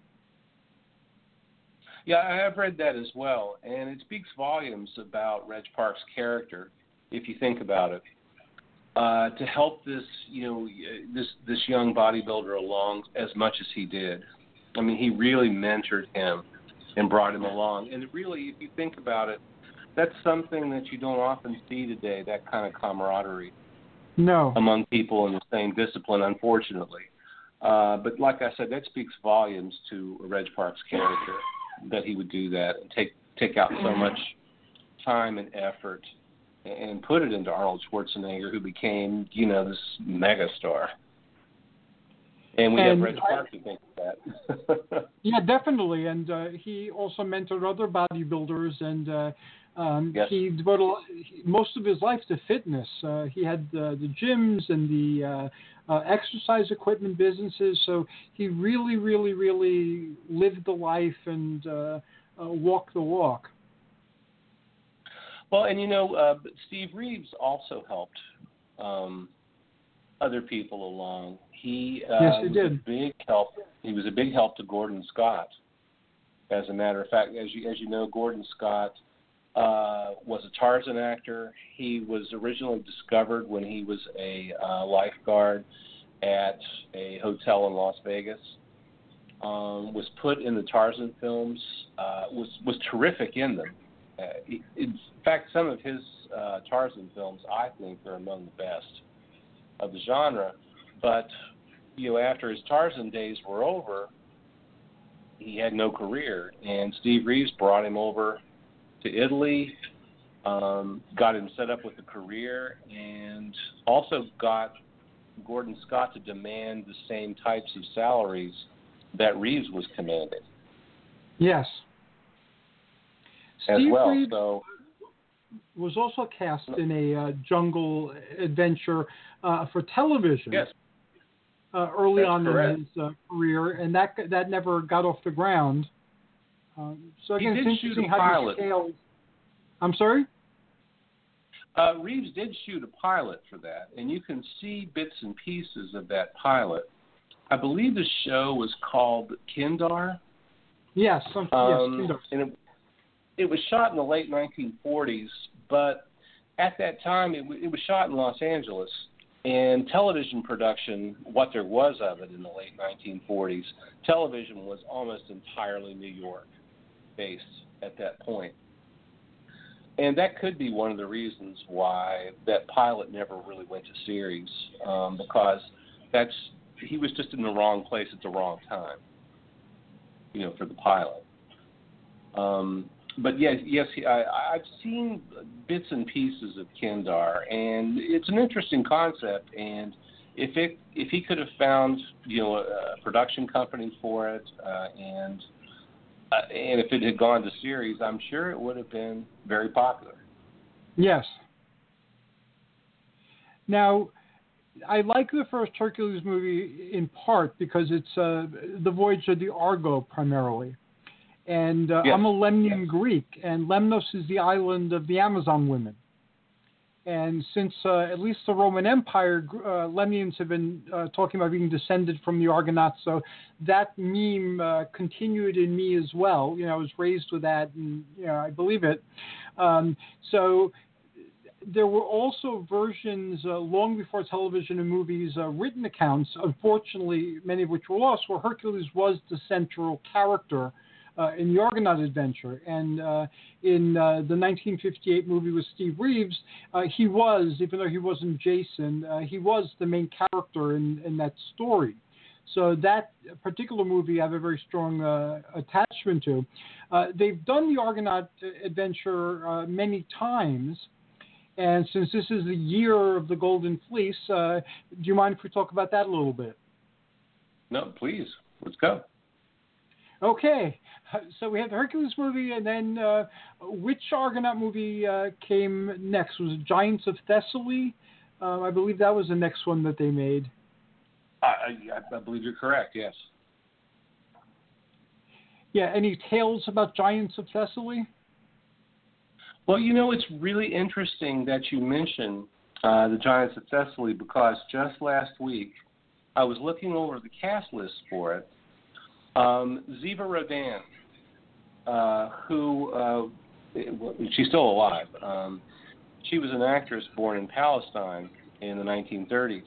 Yeah, I have read that as well, and it speaks volumes about Reg Park's character, if you think about it. To help this young bodybuilder along as much as he did. I mean, he really mentored him and brought him along. And really, if you think about it, that's something that you don't often see today, that kind of camaraderie. No. Among people in the same discipline, unfortunately. But like I said, that speaks volumes to Reg Park's character, that he would do that and take out so much time and effort and put it into Arnold Schwarzenegger, who became, this mega star. And we have Reg Park to thank for that. Yeah, definitely. And he also mentored other bodybuilders, and yes. He devoted most of his life to fitness. He had the gyms and the exercise equipment businesses, so he really, really, really lived the life and walked the walk. Well, and Steve Reeves also helped other people along. Yes, he did. A big help. He was a big help to Gordon Scott. As a matter of fact, as you know, Gordon Scott was a Tarzan actor. He was originally discovered when he was a lifeguard at a hotel in Las Vegas. Was put in the Tarzan films. Was terrific in them. In fact, some of his Tarzan films, I think, are among the best of the genre. But after his Tarzan days were over, he had no career, and Steve Reeves brought him over to Italy, got him set up with a career, and also got Gordon Scott to demand the same types of salaries that Reeves was commanding. Yes. As Steve well, Reeves so was also cast in a jungle adventure for television. Yes. Early That's on correct. in his career, and that never got off the ground. So again, He it's did interesting shoot a how pilot. you scale. I'm sorry? Reeves did shoot a pilot for that, and you can see bits and pieces of that pilot. I believe the show was called Kindar. Yes, Kindar. And it was shot in the late 1940s, but at that time it was shot in Los Angeles. And television production, what there was of it in the late 1940s, television was almost entirely New York based at that point. And that could be one of the reasons why that pilot never really went to series, because he was just in the wrong place at the wrong time, for the pilot. but yes, I've seen bits and pieces of Kindar, and it's an interesting concept. And if he could have found a production company for it, and if it had gone to series, I'm sure it would have been very popular. Yes. Now, I like the first Hercules movie in part because it's the voyage of the Argo primarily. And Yes. I'm a Lemnian Greek, and Lemnos is the island of the Amazon women. And since at least the Roman Empire, Lemnians have been talking about being descended from the Argonauts, so that meme continued in me as well. I was raised with that, and I believe it. So there were also versions long before television and movies, written accounts, unfortunately, many of which were lost, where Hercules was the central character in the Argonaut adventure. And in the 1958 movie with Steve Reeves, he was, even though he wasn't Jason, he was the main character in that story. So that particular movie I have a very strong attachment to. They've done the Argonaut adventure many times. And since this is the year of the Golden Fleece, do you mind if we talk about that a little bit? No, please. Let's go. Okay. So we have the Hercules movie, and then which Argonaut movie came next? Was it Giants of Thessaly? I believe that was the next one that they made. I believe you're correct, yes. Yeah, any tales about Giants of Thessaly? Well, it's really interesting that you mention the Giants of Thessaly, because just last week I was looking over the cast list for it. Ziva Rodan, who she's still alive. She was an actress born in Palestine in the 1930s.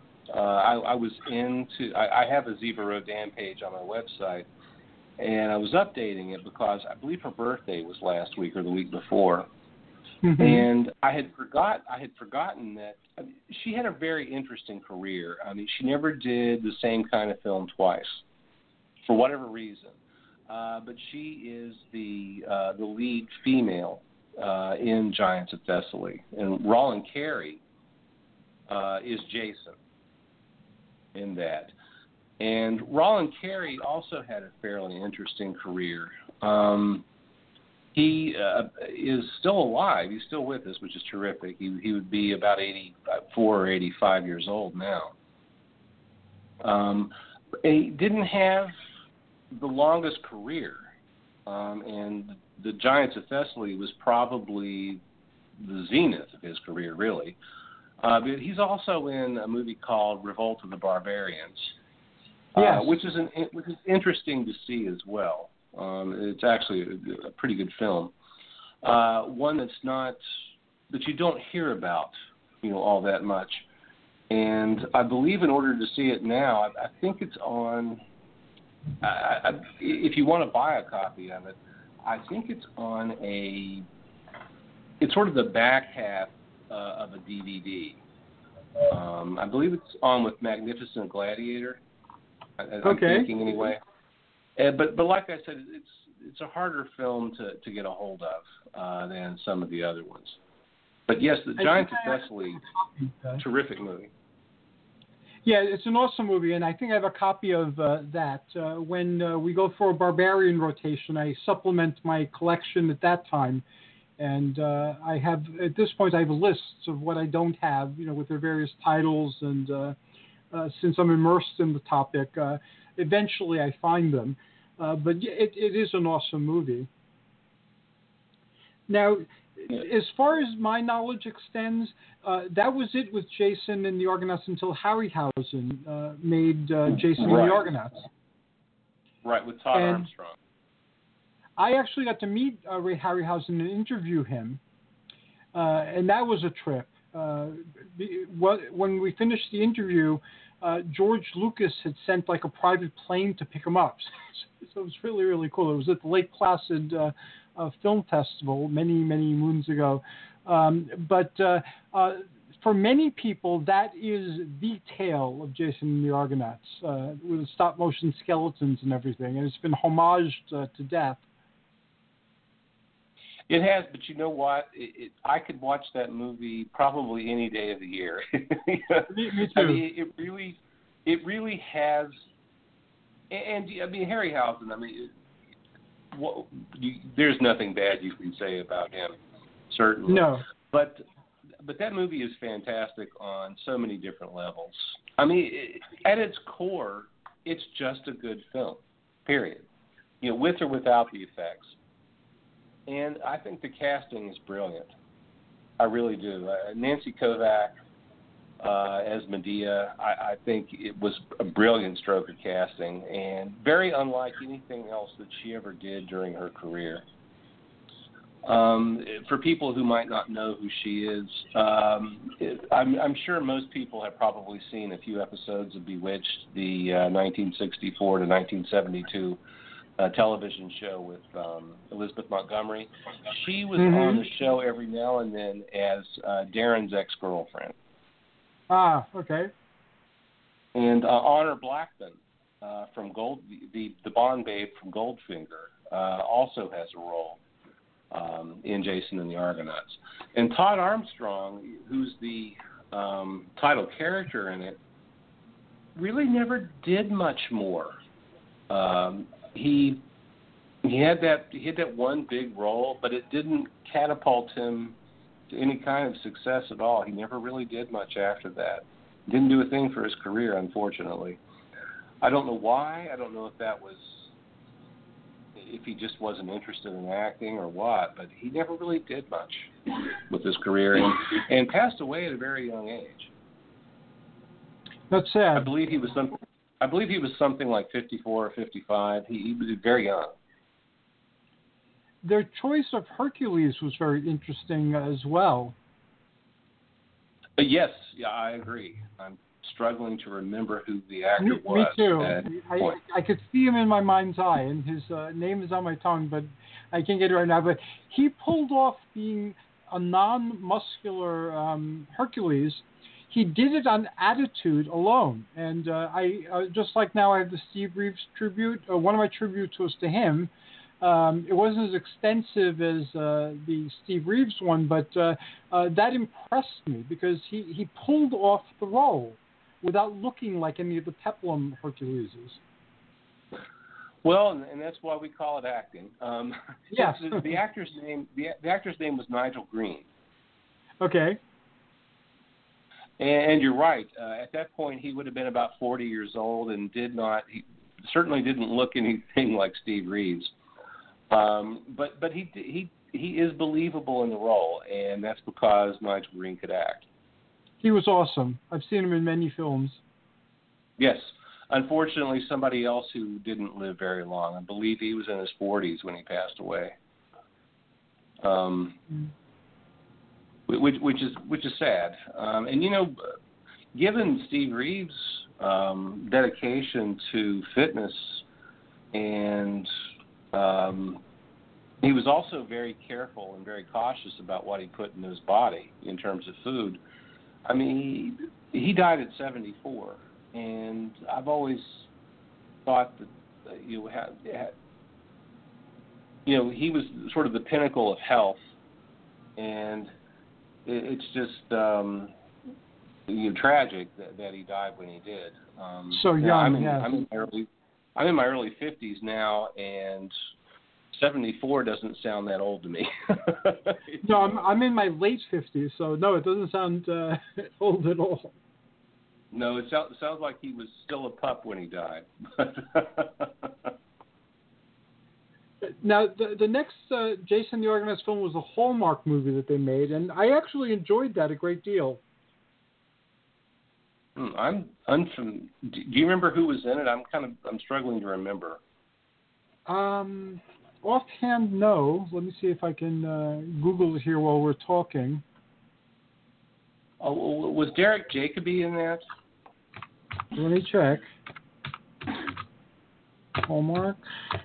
I have a Ziva Rodan page on my website, and I was updating it because I believe her birthday was last week or the week before. Mm-hmm. And I had forgotten that she had a very interesting career. She never did the same kind of film twice, for whatever reason. But she is the lead female in Giants of Thessaly, and Roland Carey is Jason in that. And Roland Carey also had a fairly interesting career. He is still alive. He's still with us, which is terrific. He would be about 84 or 85 years old now. He didn't have the longest career, and the Giants of Thessaly was probably the zenith of his career, really. But he's also in a movie called Revolt of the Barbarians, yes. which is interesting to see as well. It's actually a pretty good film. One that you don't hear about, all that much. And I believe in order to see it now, I think it's on. If you want to buy a copy of it, I think it's on it's sort of the back half of a DVD. I believe it's on with Magnificent Gladiator. I'm thinking anyway. But like I said, it's a harder film to get a hold of than some of the other ones. But yes, the Giants of Thessaly, terrific movie. Yeah, it's an awesome movie, and I think I have a copy of that. When we go for a Barbarian rotation, I supplement my collection at that time. And I have, at this point, I have lists of what I don't have, with their various titles. And since I'm immersed in the topic, eventually I find them. But it is an awesome movie. Now, as far as my knowledge extends, that was it with Jason and the Argonauts until Harryhausen made Jason and the Argonauts. Right, with Todd Armstrong. I actually got to meet Ray Harryhausen and interview him, and that was a trip. When we finished the interview, George Lucas had sent like a private plane to pick him up. So it was really, really cool. It was at the Lake Placid Film Festival many, many moons ago. But for many people, that is the tale of Jason and the Argonauts, with the stop-motion skeletons and everything. And it's been homaged to death. It has, but you know what? I could watch that movie probably any day of the year. Me too. I mean, it really has. And I mean, Harryhausen. I mean, there's nothing bad you can say about him, certainly. No. But that movie is fantastic on so many different levels. I mean, at its core, it's just a good film. Period. You know, with or without the effects. And I think the casting is brilliant. I really do. Nancy Kovac as Medea, I think it was a brilliant stroke of casting and very unlike anything else that she ever did during her career. For people who might not know who she is, I'm sure most people have probably seen a few episodes of Bewitched, the 1964 to 1972 television show with Elizabeth Montgomery. She was on the show every now and then as Darren's ex-girlfriend. Ah, okay. And Honor Blackman from the Bond babe from Goldfinger also has a role in Jason and the Argonauts. And Todd Armstrong, who's the title character in it, really never did much more. He had that one big role, but it didn't catapult him to any kind of success at all. He never really did much after that. Didn't do a thing for his career, unfortunately. I don't know why. I don't know if he just wasn't interested in acting or what, but he never really did much with his career and passed away at a very young age. That's sad. I believe he was something like 54 or 55. He was very young. Their choice of Hercules was very interesting as well. Yes, yeah, I agree. I'm struggling to remember who the actor was. Me too. I could see him in my mind's eye, and his name is on my tongue, but I can't get it right now. But he pulled off being a non-muscular Hercules. He did it on attitude alone. And I just like now I have the Steve Reeves tribute. One of my tributes was to him. It wasn't as extensive as the Steve Reeves one, but that impressed me because he pulled off the role without looking like any of the Peplum Herculeses. Well, and that's why we call it acting. Yes. The actor's name was Nigel Green. Okay. And you're right. At that point, he would have been about 40 years old and he certainly didn't look anything like Steve Reeves. But he is believable in the role, and that's because Nigel Green could act. He was awesome. I've seen him in many films. Yes. Unfortunately, somebody else who didn't live very long. I believe he was in his 40s when he passed away. Which is sad. And you know, given Steve Reeves' dedication to fitness, and he was also very careful and very cautious about what he put in his body in terms of food. I mean, he died at 74, and I've always thought that he was sort of the pinnacle of health, and it's just tragic that he died when he did. So young. I'm in my early 50s now, and 74 doesn't sound that old to me. No, I'm in my late 50s, so no, it doesn't sound old at all. No, it sounds like he was still a pup when he died. Now, the next Jason the Argonauts film was a Hallmark movie that they made, and I actually enjoyed that a great deal. Do you remember who was in it? I'm struggling to remember. Offhand, no. Let me see if I can Google it here while we're talking. Oh, was Derek Jacobi in that? Let me check. Hallmark.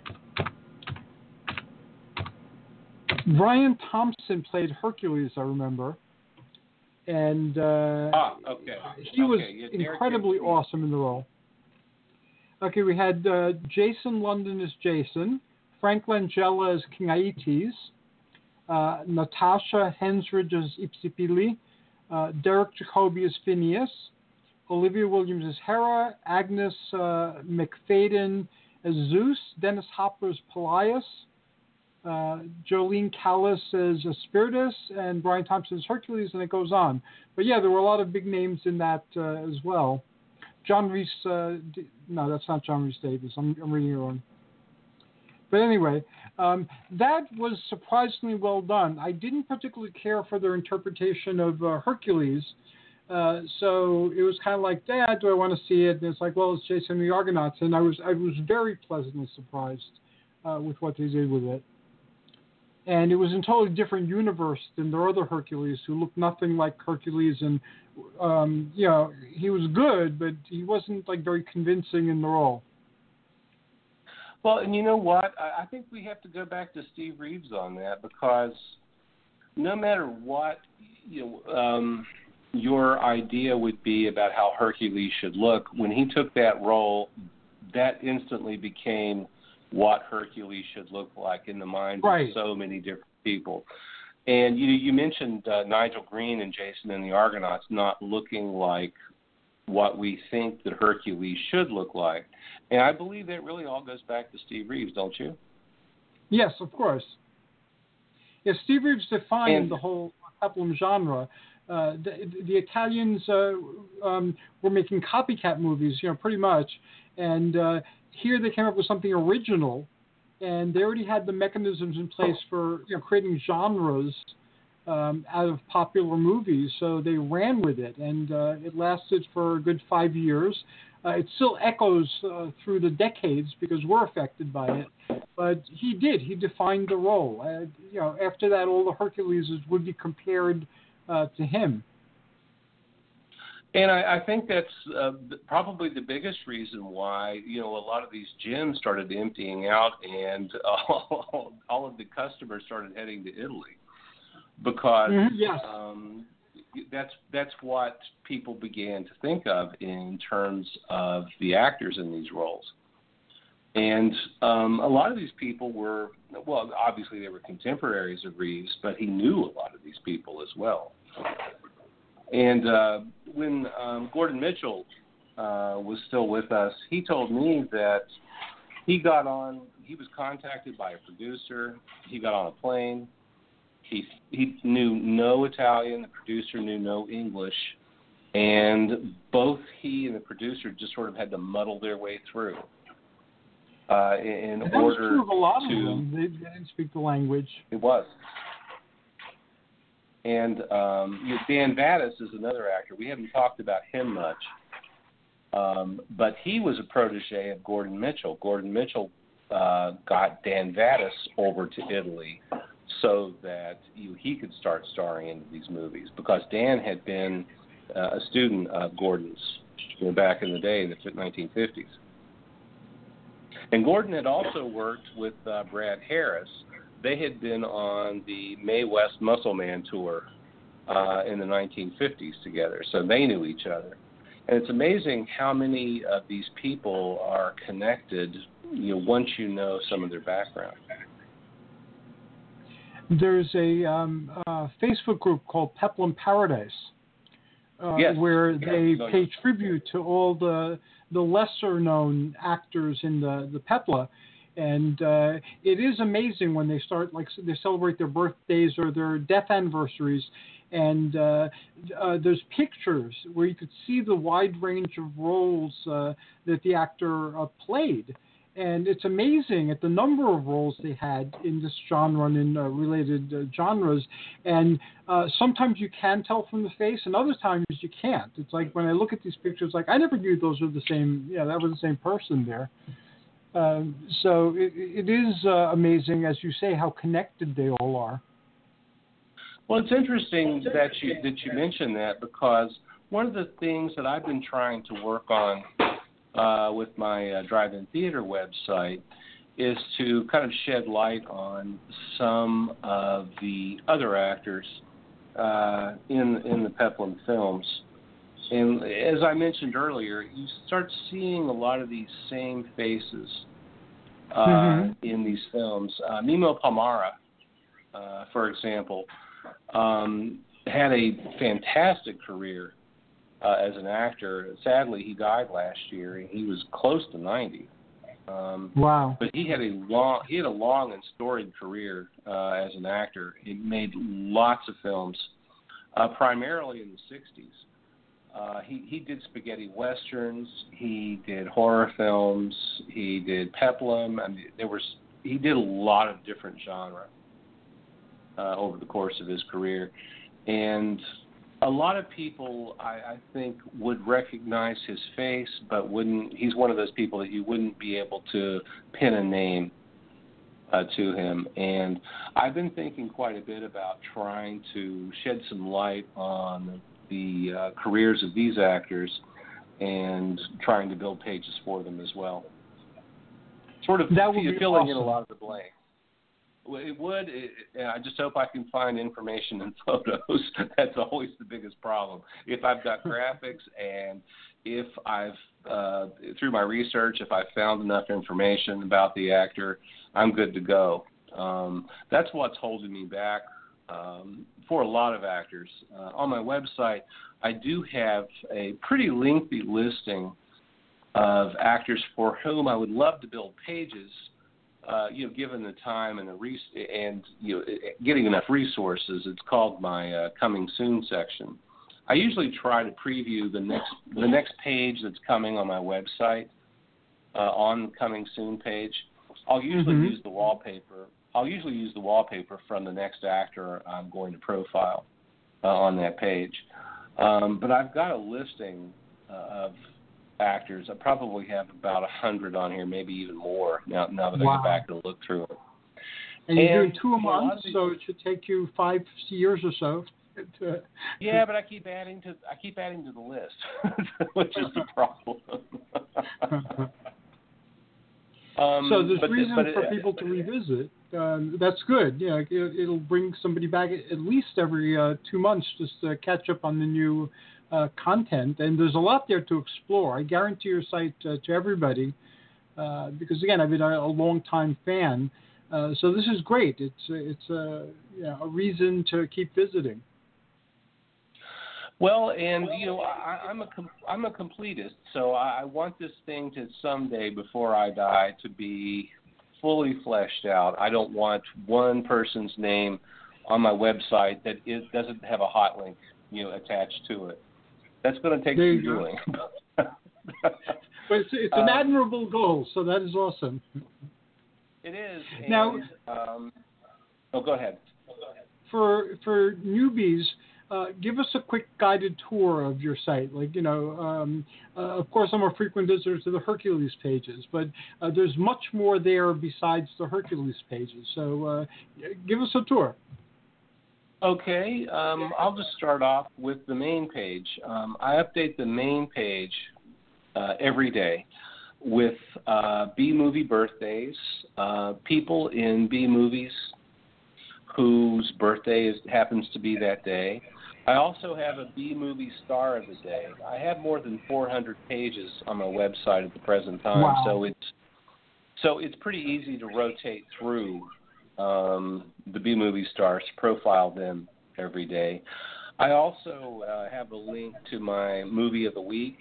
Brian Thompson played Hercules, I remember. And okay. He was incredibly awesome in the role. Okay, we had Jason London as Jason, Frank Langella as King Aeetes, Natasha Henstridge as Ipsipili, Derek Jacobi as Phineas, Olivia Williams as Hera, Agnes McFadden as Zeus, Dennis Hopper as Pelias, Jolene Callis as Spiritus, and Brian Thompson as Hercules, and it goes on. But yeah, there were a lot of big names in that as well. John Rhys, no, that's not John Rhys Davies. I'm reading it wrong. But anyway, that was surprisingly well done. I didn't particularly care for their interpretation of Hercules, so it was kind of like, do I want to see it? And it's like, well, it's Jason and the Argonauts, and I was very pleasantly surprised with what they did with it. And it was in a totally different universe than their other Hercules, who looked nothing like Hercules, and he was good, but he wasn't like very convincing in the role. Well, and you know what? I think we have to go back to Steve Reeves on that, because no matter what your idea would be about how Hercules should look, when he took that role, that instantly became what Hercules should look like in the minds of so many different people. And you mentioned Nigel Green and Jason and the Argonauts not looking like what we think that Hercules should look like. And I believe that really all goes back to Steve Reeves, don't you? Yes, of course. Yeah, Steve Reeves defined the whole peplum genre. The Italians were making copycat movies, pretty much. And here they came up with something original, and they already had the mechanisms in place for creating genres out of popular movies, so they ran with it, and it lasted for a good 5 years. It still echoes through the decades because we're affected by it, but he defined the role. After that, all the Herculeses would be compared to him. And I think that's probably the biggest reason why, a lot of these gyms started emptying out, and all of the customers started heading to Italy, because that's what people began to think of in terms of the actors in these roles. And a lot of these people were, obviously they were contemporaries of Reeves, but he knew a lot of these people as well. And when Gordon Mitchell was still with us, he told me that he was contacted by a producer, he got on a plane, he knew no Italian, the producer knew no English, and both he and the producer just sort of had to muddle their way through in order was true of a lot of them. They didn't speak the language. It was. And Dan Vadas is another actor. We haven't talked about him much, but he was a protege of Gordon Mitchell. Gordon Mitchell got Dan Vadas over to Italy so that he could start starring in these movies, because Dan had been a student of Gordon's back in the day in the 1950s. And Gordon had also worked with Brad Harris. They had been on the Mae West Muscle Man tour in the 1950s together, so they knew each other. And it's amazing how many of these people are connected, once you know some of their background. There's a Facebook group called Peplum Paradise, where they pay tribute to all the lesser-known actors in the Pepla. And it is amazing when they start, they celebrate their birthdays or their death anniversaries. And there's pictures where you could see the wide range of roles that the actor played. And it's amazing at the number of roles they had in this genre and in related genres. And sometimes you can tell from the face, and other times you can't. It's like when I look at these pictures, I never knew those were the same. Yeah, that was the same person there. So it is amazing, as you say, how connected they all are. Well, it's interesting that you mention that, because one of the things that I've been trying to work on with my drive-in theater website is to kind of shed light on some of the other actors in the Peplum films. And as I mentioned earlier, you start seeing a lot of these same faces in these films. Mimo Palmara for example, had a fantastic career as an actor. Sadly, he died last year. He was close to 90. Wow! But he had a long and storied career as an actor. He made lots of films, primarily in the 60s. He did spaghetti westerns. He did horror films. He did peplum. I mean, he did a lot of different genres over the course of his career, and a lot of people, I think, would recognize his face, but wouldn't. He's one of those people that you wouldn't be able to pin a name to him. And I've been thinking quite a bit about trying to shed some light on the careers of these actors and trying to build pages for them as well. Sort of filling in a lot of the blanks. Well, it would. I just hope I can find information and photos. That's always the biggest problem. If I've got graphics and if I've, through my research, if I've found enough information about the actor, I'm good to go. That's what's holding me back for a lot of actors. On my website, I do have a pretty lengthy listing of actors for whom I would love to build pages. Given the time and getting enough resources. It's called my Coming Soon section. I usually try to preview the next page that's coming on my website on the Coming Soon page. I'll usually use the wallpaper. I'll usually use the wallpaper from the next actor I'm going to profile on that page. But I've got a listing of actors. I probably have about 100 on here, maybe even more now that I go back and look through it. And you're doing 2 a month, so it should take you 5 years or so. Yeah, but I keep adding to the list, which is the problem. So there's reason for people to revisit. That's good. Yeah, it'll bring somebody back at least every 2 months just to catch up on the new content, and there's a lot there to explore. I guarantee your site to everybody because again, I've been a long-time fan, so this is great. It's a reason to keep visiting. Well, and I'm a completist, so I want this thing to someday, before I die, to be fully fleshed out. I don't want one person's name on my website that doesn't have a hot link, attached to it. That's going to take some doing. But it's an admirable goal, so that is awesome. It is. Now, go ahead. For newbies, give us a quick guided tour of your site. Of course, I'm a frequent visitor to the Hercules pages, but there's much more there besides the Hercules pages. So give us a tour. Okay, I'll just start off with the main page. I update the main page every day with B-movie birthdays, people in B-movies whose birthday happens to be that day. I also have a B-movie star of the day. I have more than 400 pages on my website at the present time, so it's pretty easy to rotate through the B-movie stars to profile them every day. I also have a link to my movie of the week,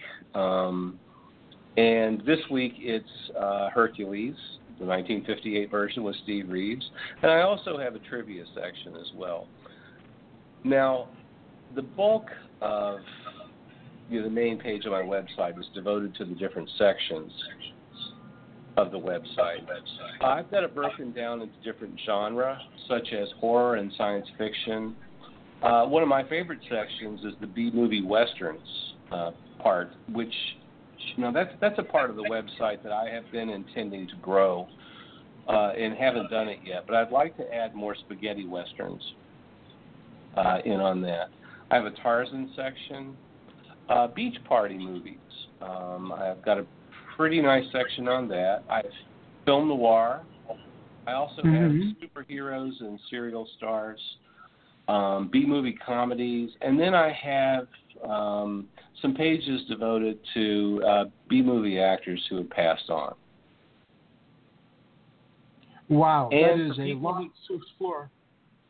and this week it's Hercules, the 1958 version with Steve Reeves, and I also have a trivia section as well. Now, the bulk of the main page of my website is devoted to the different sections of the website. I've got it broken down into different genres, such as horror and science fiction. One of my favorite sections is the B-movie westerns part, which that's a part of the website that I have been intending to grow and haven't done it yet. But I'd like to add more spaghetti westerns in on that. I have a Tarzan section, beach party movies. I've got a pretty nice section on that. I have film noir. I also have superheroes and serial stars, B-movie comedies, and then I have some pages devoted to B-movie actors who have passed on. Wow, that is a lot to explore.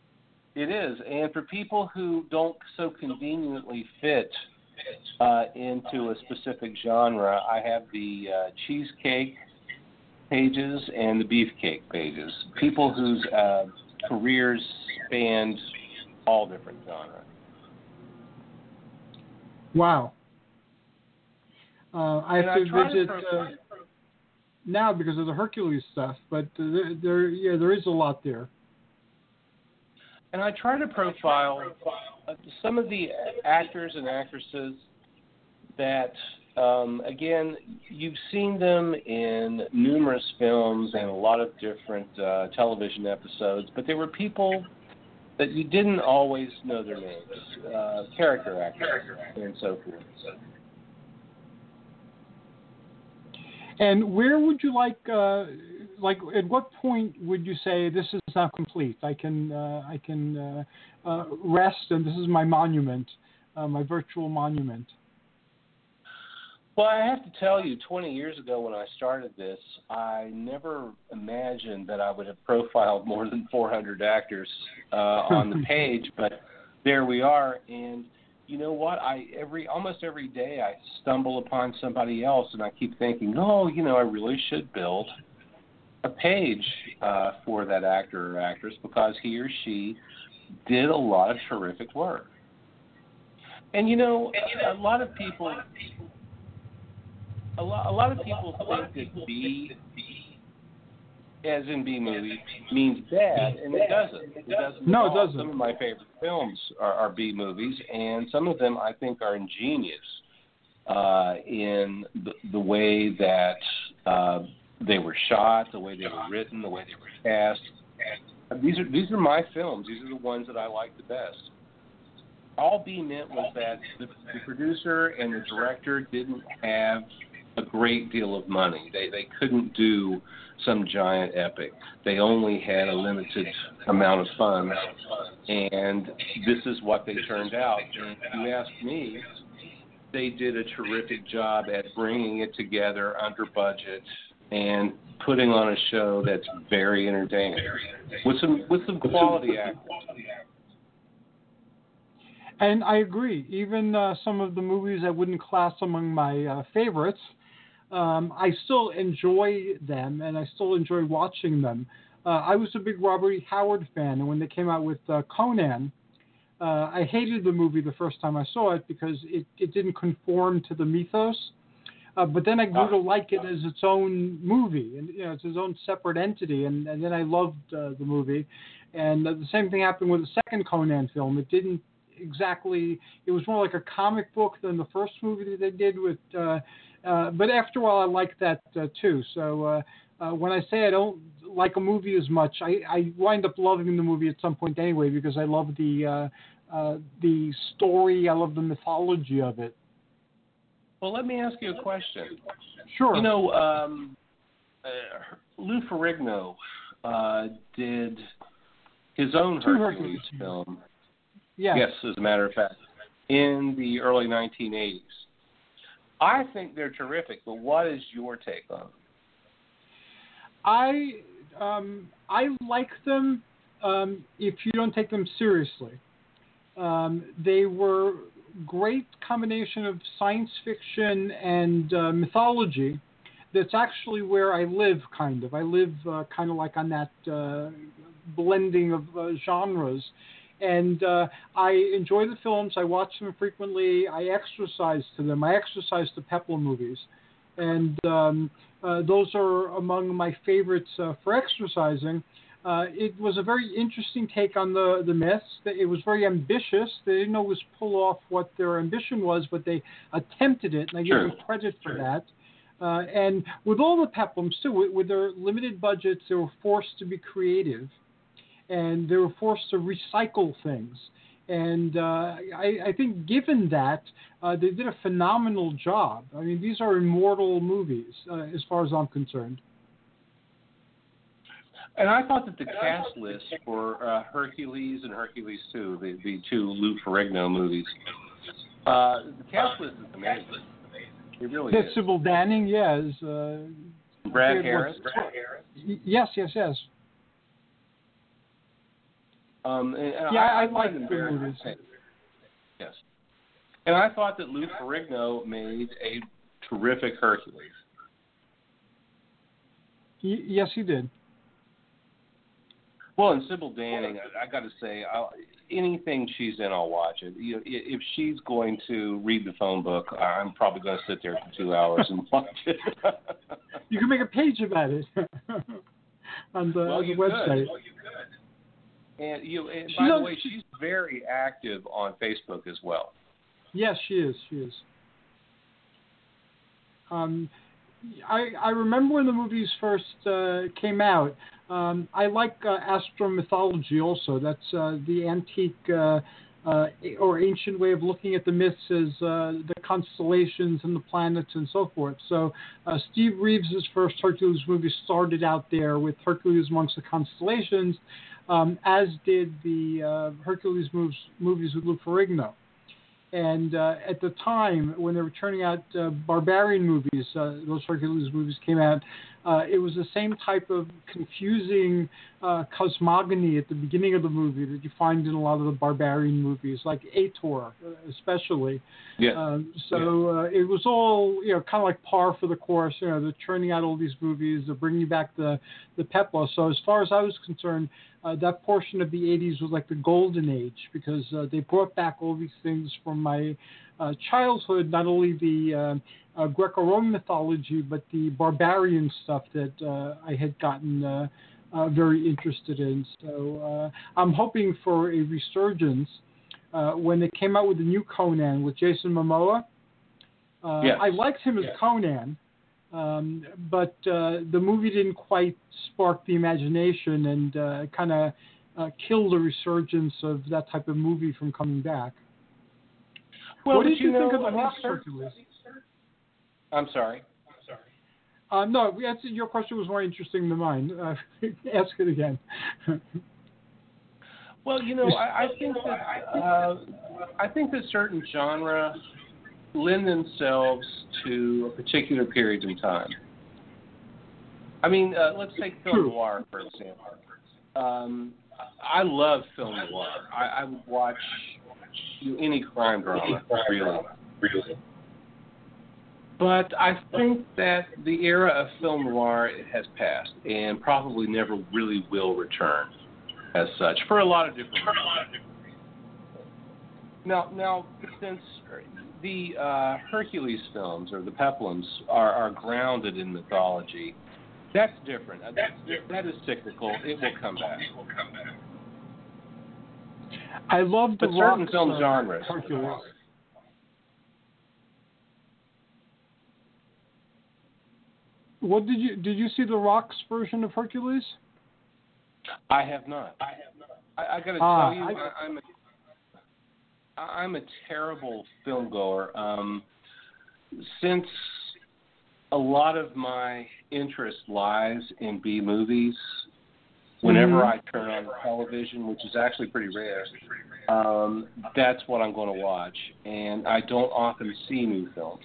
It is, and for people who don't so conveniently fit into a specific genre, I have the cheesecake pages and the beefcake pages. People whose careers spanned all different genres. Wow. I have to visit now because of the Hercules stuff, but there is a lot there. And I try to profile some of the actors and actresses that, again, you've seen them in numerous films and a lot of different television episodes, but they were people that you didn't always know their names, character actors and so forth. And where would you like, at what point would you say this is now complete? I can rest, and this is my monument, my virtual monument. Well, I have to tell you, 20 years ago when I started this, I never imagined that I would have profiled more than 400 actors on the page, but there we are. And you know what? Almost every day I stumble upon somebody else, and I keep thinking, I really should build a page for that actor or actress because he or she did a lot of terrific work. And a lot of people think that B, as in B movie, means bad, and it doesn't. It doesn't. No, it doesn't. Some of my favorite films are B movies, and some of them I think are ingenious in the way that they were shot, the way they were written, the way they were cast. These are my films. These are the ones that I like the best. All B meant was that the producer and the director didn't have a great deal of money. They couldn't do some giant epic. They only had a limited amount of funds, and this is what they turned out. And if you ask me, they did a terrific job at bringing it together under budget and putting on a show that's very entertaining with some quality actors. And I agree. Even some of the movies I wouldn't class among my favorites, I still enjoy them, and I still enjoy watching them. I was a big Robert E. Howard fan, and when they came out with Conan, I hated the movie the first time I saw it because it didn't conform to the mythos. But then I grew to like it as its own movie, and it's its own separate entity, and then I loved the movie. And the same thing happened with the second Conan film. It didn't exactly. It was more like a comic book than the first movie that they did with. But after a while, I liked that too. So when I say I don't like a movie as much, I wind up loving the movie at some point anyway because I love the story. I love the mythology of it. Well, let me ask you a question. Sure. Lou Ferrigno did his own Hercules film. Yes. Yes, as a matter of fact, in the early 1980s. I think they're terrific, but what is your take on them? I like them if you don't take them seriously. They were great combination of science fiction and mythology. That's actually where I live, kind of. I live kind of like on that blending of genres. And I enjoy the films. I watch them frequently. I exercise to them. I exercise to Peplum movies. And those are among my favorites for exercising. It was a very interesting take on the myths. It was very ambitious. They didn't always pull off what their ambition was, but they attempted it, and I give them credit for that. And with all the Peplums, too, with their limited budgets, they were forced to be creative, and they were forced to recycle things. And I think given that, they did a phenomenal job. I mean, these are immortal movies, as far as I'm concerned. And I thought that the cast list for Hercules and Hercules 2, the two Lou Ferrigno movies, the cast list is amazing. It really is. Sybil Danning, yes. Brad Harris. Yes. I like them the very movies. Yes. And I thought that Lou Ferrigno made a terrific Hercules. Yes, he did. Well, and Sybil Danning, I got to say, anything she's in, I'll watch it. If she's going to read the phone book, I'm probably going to sit there for 2 hours and watch it. You can make a page about it on the website. Well, you could. And by the way, she's very active on Facebook as well. Yes, she is. I remember when the movies first came out. I like astromythology also. That's the antique or ancient way of looking at the myths as the constellations and the planets and so forth. So Steve Reeves' first Hercules movie started out there with Hercules amongst the constellations, as did the Hercules movies with Lou Ferrigno. And at the time, when they were turning out barbarian movies, those Hercules movies came out, it was the same type of confusing cosmogony at the beginning of the movie that you find in a lot of the barbarian movies, like Ator especially. Yeah. It was all, kind of like par for the course. They're churning out all these movies, they're bringing back the Pepla. So as far as I was concerned, that portion of the 80s was like the golden age, because they brought back all these things from my childhood, not only the Greco-Roman mythology, but the barbarian stuff that I had gotten very interested in. So I'm hoping for a resurgence when they came out with the new Conan with Jason Momoa. Yes. I liked him as Conan. But the movie didn't quite spark the imagination and kind of killed the resurgence of that type of movie from coming back. Well, what did you think of the Rock Hercules? I'm sorry. No, your question was more interesting than mine. Ask it again. Well, I think that certain genre lend themselves to a particular period in time. I mean, let's take film noir, for example. I love film noir. I would watch any crime drama, really. But I think that the era of film noir has passed and probably never really will return as such for a lot of different reasons. Now, since the Hercules films or the Peplums are grounded in mythology, that's different. That is cyclical. It will come back. I love the certain film genres. Hercules. What did you see the Rock's version of Hercules? I have not. I got to tell you, I'm a terrible film goer. Since a lot of my interest lies in B movies, whenever I turn on television, which is actually pretty rare, that's what I'm going to watch, and I don't often see new films.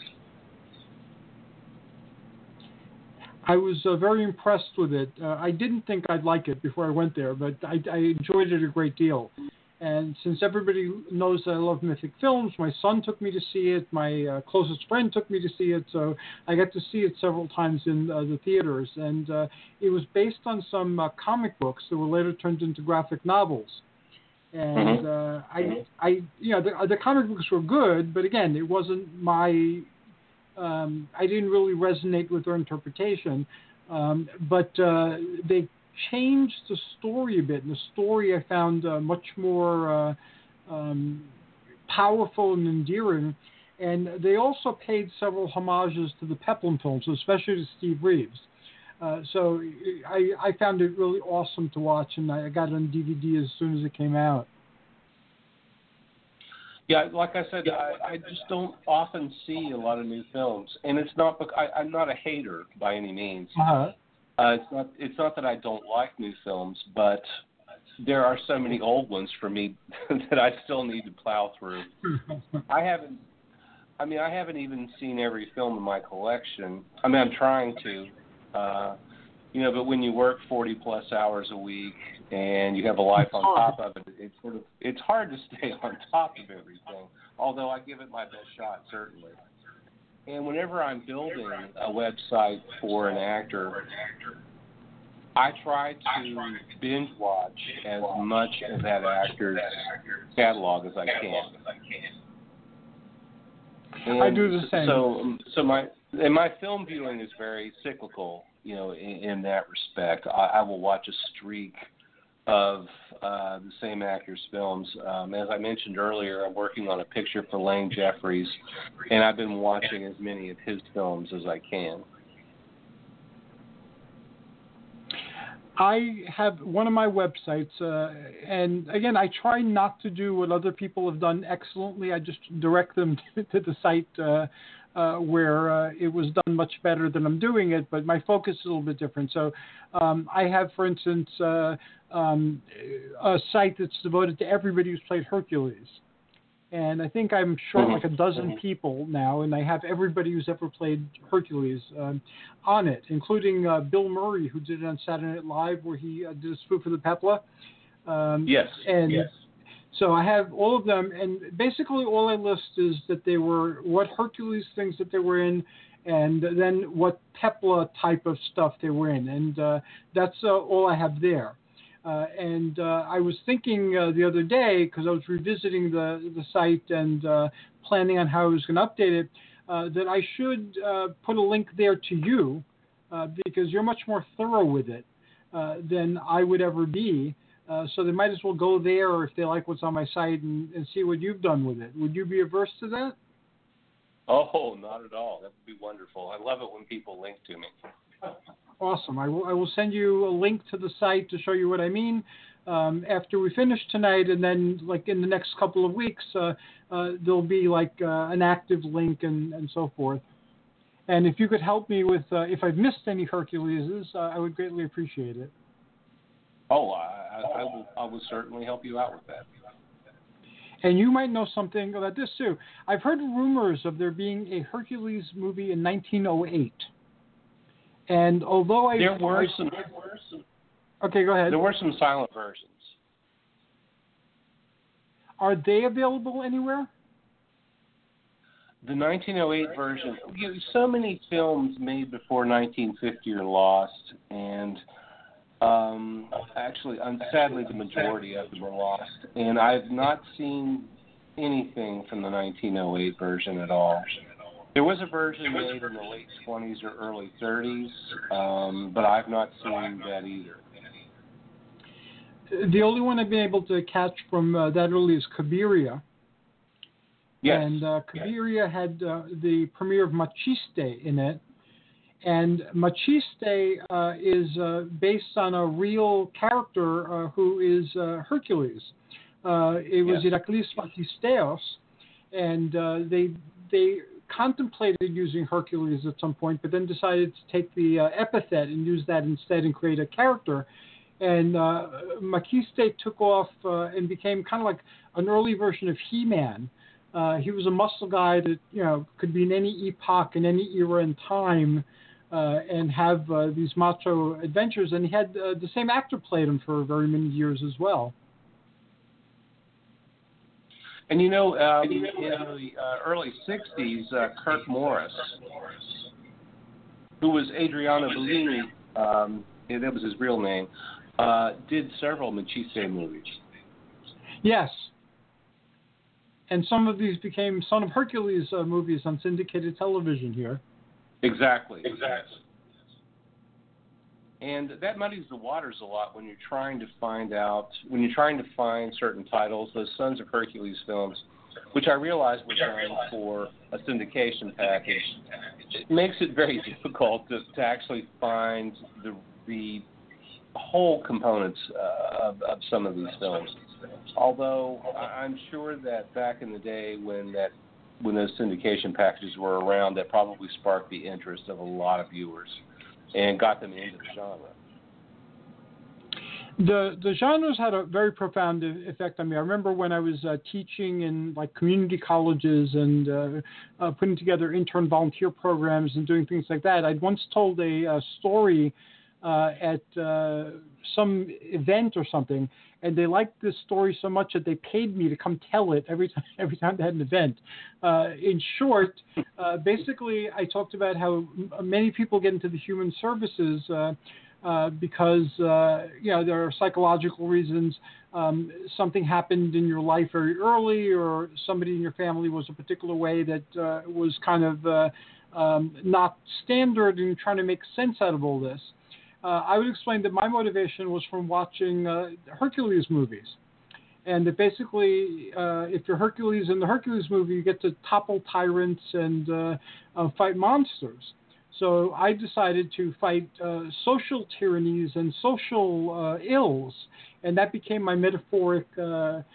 I was very impressed with it. I didn't think I'd like it before I went there, but I enjoyed it a great deal. And since everybody knows that I love mythic films, my son took me to see it, my closest friend took me to see it, so I got to see it several times in the theaters. And it was based on some comic books that were later turned into graphic novels. And the comic books were good, but again, it wasn't my... I didn't really resonate with their interpretation, but they changed the story a bit, and the story I found much more powerful and endearing, and they also paid several homages to the Peplum films, especially to Steve Reeves. So I found it really awesome to watch, and I got it on DVD as soon as it came out. Yeah, like I said, I just don't often see a lot of new films, and it's not I'm not a hater by any means. It's not that I don't like new films, but there are so many old ones for me that I still need to plow through. I haven't even seen every film in my collection. I mean, I'm trying to, But when you work 40 plus hours a week and you have a life on top of it, it's hard to stay on top of everything. Although I give it my best shot, certainly. And whenever I'm building a website for an actor, I try to binge watch as much of that actor's catalog as I can. And I do the same. So my film viewing is very cyclical, in that respect. I will watch a streak of the same actor's films. As I mentioned earlier, I'm working on a picture for Lane Jeffries, and I've been watching as many of his films as I can. I have one of my websites, and again, I try not to do what other people have done excellently. I just direct them to the site where it was done much better than I'm doing it, but my focus is a little bit different. So I have, for instance, a site that's devoted to everybody who's played Hercules. And I think I'm short like a dozen people now, and I have everybody who's ever played Hercules on it, including Bill Murray, who did it on Saturday Night Live, where he did a spoof of the Pepla. Yes. So I have all of them, and basically all I list is that they were what Hercules things that they were in, and then what Pepla type of stuff they were in, and that's all I have there. And I was thinking the other day, because I was revisiting the site and planning on how I was going to update it, that I should put a link there to you, because you're much more thorough with it than I would ever be. So they might as well go there if they like what's on my site and see what you've done with it. Would you be averse to that? Oh, not at all. That would be wonderful. I love it when people link to me. Awesome. I will send you a link to the site to show you what I mean after we finish tonight, and then like in the next couple of weeks there'll be like an active link and so forth. And if you could help me with if I've missed any Herculeses, I would greatly appreciate it. Oh, I will certainly help you out with that. And you might know something about this too. I've heard rumors of there being a Hercules movie in 1908. And although there were some. Okay, go ahead. There were some silent versions. Are they available anywhere? The 1908 version. So many films made before 1950 are lost, and actually, sadly, the majority of them are lost. And I've not seen anything from the 1908 version at all. There was a version made in the late 20s or early 30s, but I've not seen that either. The only one I've been able to catch from that early is Cabiria. Yes. And Cabiria had the premiere of Machiste in it. And Machiste is based on a real character who is Hercules. It was Iraklis Machisteos, and they contemplated using Hercules at some point, but then decided to take the epithet and use that instead and create a character. And Machiste took off and became kind of like an early version of He-Man. He was a muscle guy that could be in any epoch, in any era and time, and have these macho adventures. And he had the same actor played him for very many years as well. And in the early 60s, Kirk Morris, who was Adriano Bellini, that was his real name, did several Machiste movies. Yes. And some of these became Son of Hercules movies on syndicated television here. Exactly. And that muddies the waters a lot when you're trying to find certain titles. Those Sons of Hercules films, which I realized were done for a syndication package, it makes it very difficult to actually find the whole components of some of these films. Although I'm sure that back in the day when those syndication packages were around, that probably sparked the interest of a lot of viewers and got them into the genre. The genres had a very profound effect on me. I remember when I was teaching in like community colleges and putting together intern volunteer programs and doing things like that. I'd once told a story at some event or something, and they liked this story so much that they paid me to come tell it every time they had an event. In short, basically, I talked about how many people get into the human services because there are psychological reasons. Something happened in your life very early, or somebody in your family was a particular way that was kind of not standard, and you're trying to make sense out of all this. I would explain that my motivation was from watching Hercules movies. And that basically, if you're Hercules in the Hercules movie, you get to topple tyrants and fight monsters. So I decided to fight social tyrannies and social ills, and that became my metaphoric. It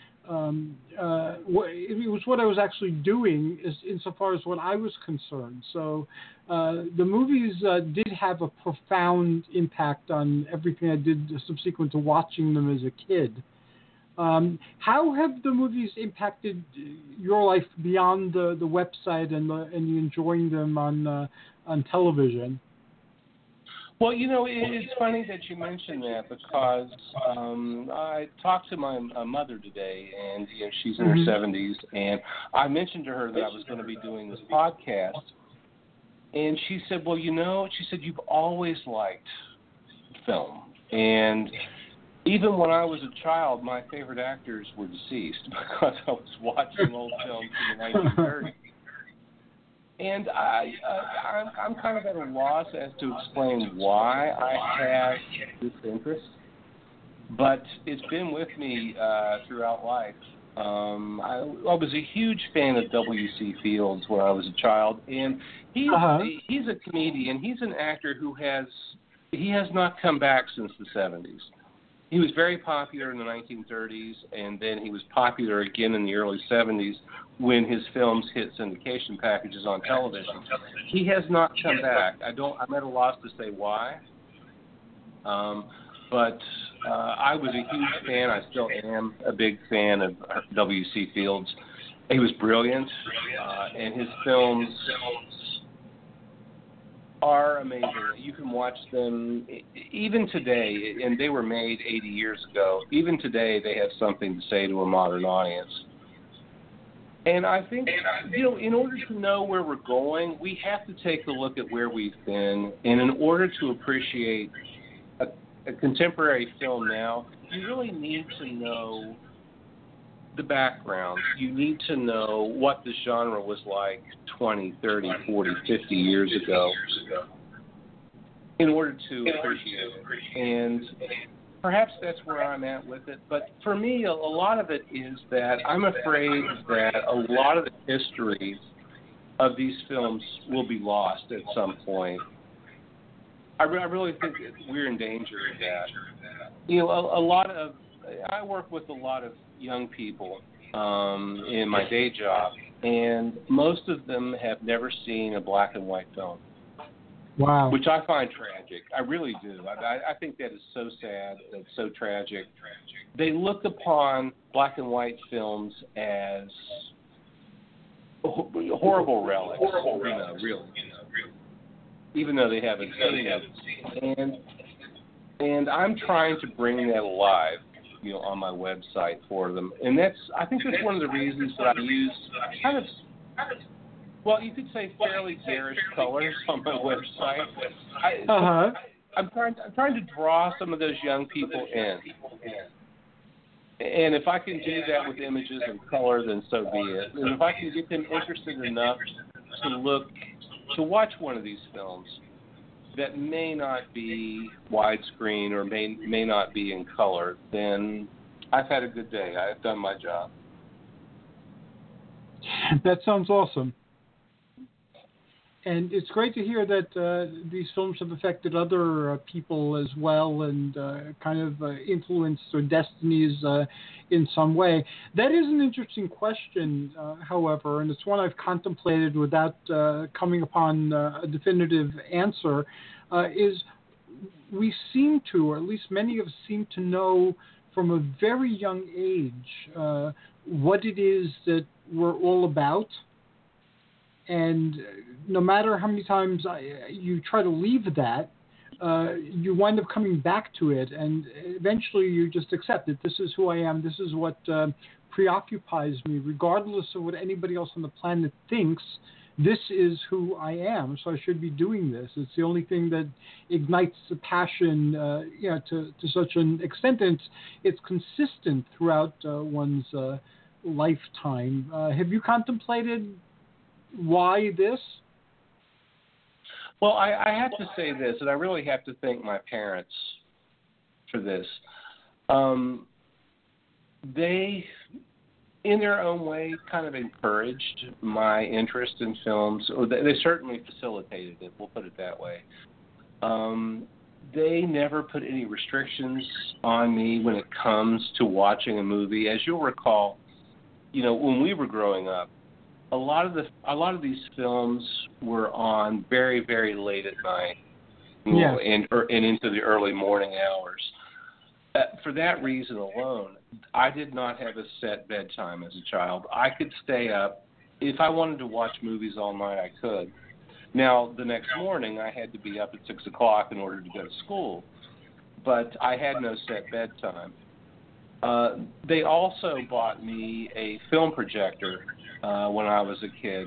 was what I was actually doing, insofar as what I was concerned. So the movies did have a profound impact on everything I did subsequent to watching them as a kid. How have the movies impacted your life beyond the website and you enjoying them on television? Well, it's funny that you mentioned that, because I talked to my mother today, and she's in her 70s, and I mentioned to her that I was going to be doing this podcast, and she said, well, she said, you've always liked film, and even when I was a child, my favorite actors were deceased because I was watching old films in the 1930s. And I'm kind of at a loss as to explain why I have this interest, but it's been with me throughout life. I was a huge fan of W.C. Fields when I was a child, and he's a comedian. He's an actor who has not come back since the 70s. He was very popular in the 1930s, and then he was popular again in the early 70s when his films hit syndication packages on television. He has not come back. I'm at a loss to say why. But I was a huge fan. I still am a big fan of W.C. Fields. He was brilliant, and his films are amazing. You can watch them even today, and they were made 80 years ago. Even today, they have something to say to a modern audience. And I think, in order to know where we're going, we have to take a look at where we've been. And in order to appreciate a contemporary film now, you really need to know the background. You need to know what the genre was like 20, 30, 40, 50 years ago in order to appreciate it. And perhaps that's where I'm at with it. But for me, a lot of it is that I'm afraid that a lot of the history of these films will be lost at some point. I really think that we're in danger of that. I work with a lot of young people in my day job, and most of them have never seen a black and white film. Wow. Which I find tragic. I really do. I think that is so sad. That's so tragic. They look upon black and white films as horrible relics, really. Even though they haven't seen it. And I'm trying to bring that alive, on my website for them. And I think that's one of the reasons that I use kind of, well, you could say fairly garish colors on my website. I'm trying to draw some of those young people in. And if I can do that with images and color, then so be it. And if I can get them interested enough to watch one of these films that may not be widescreen or may not be in color, then I've had a good day. I've done my job. That sounds awesome. And it's great to hear that these films have affected other people as well and kind of influenced their destinies in some way. That is an interesting question, however, and it's one I've contemplated without coming upon a definitive answer, is we seem to, or at least many of us seem to know from a very young age what it is that we're all about. And no matter how many times you try to leave that, you wind up coming back to it, and eventually you just accept it. This is who I am. This is what preoccupies me, regardless of what anybody else on the planet thinks. This is who I am, so I should be doing this. It's the only thing that ignites the passion, to such an extent, and it's consistent throughout one's lifetime. Have you contemplated why this? Well, I have to say this, and I really have to thank my parents for this. They, in their own way, kind of encouraged my interest in films, or they certainly facilitated it, we'll put it that way. They never put any restrictions on me when it comes to watching a movie. As you'll recall, when we were growing up, a lot of these films were on very, very late at night, and into the early morning hours. For that reason alone, I did not have a set bedtime as a child. I could stay up. If I wanted to watch movies all night, I could. Now, the next morning, I had to be up at 6 o'clock in order to go to school, but I had no set bedtime. They also bought me a film projector when I was a kid,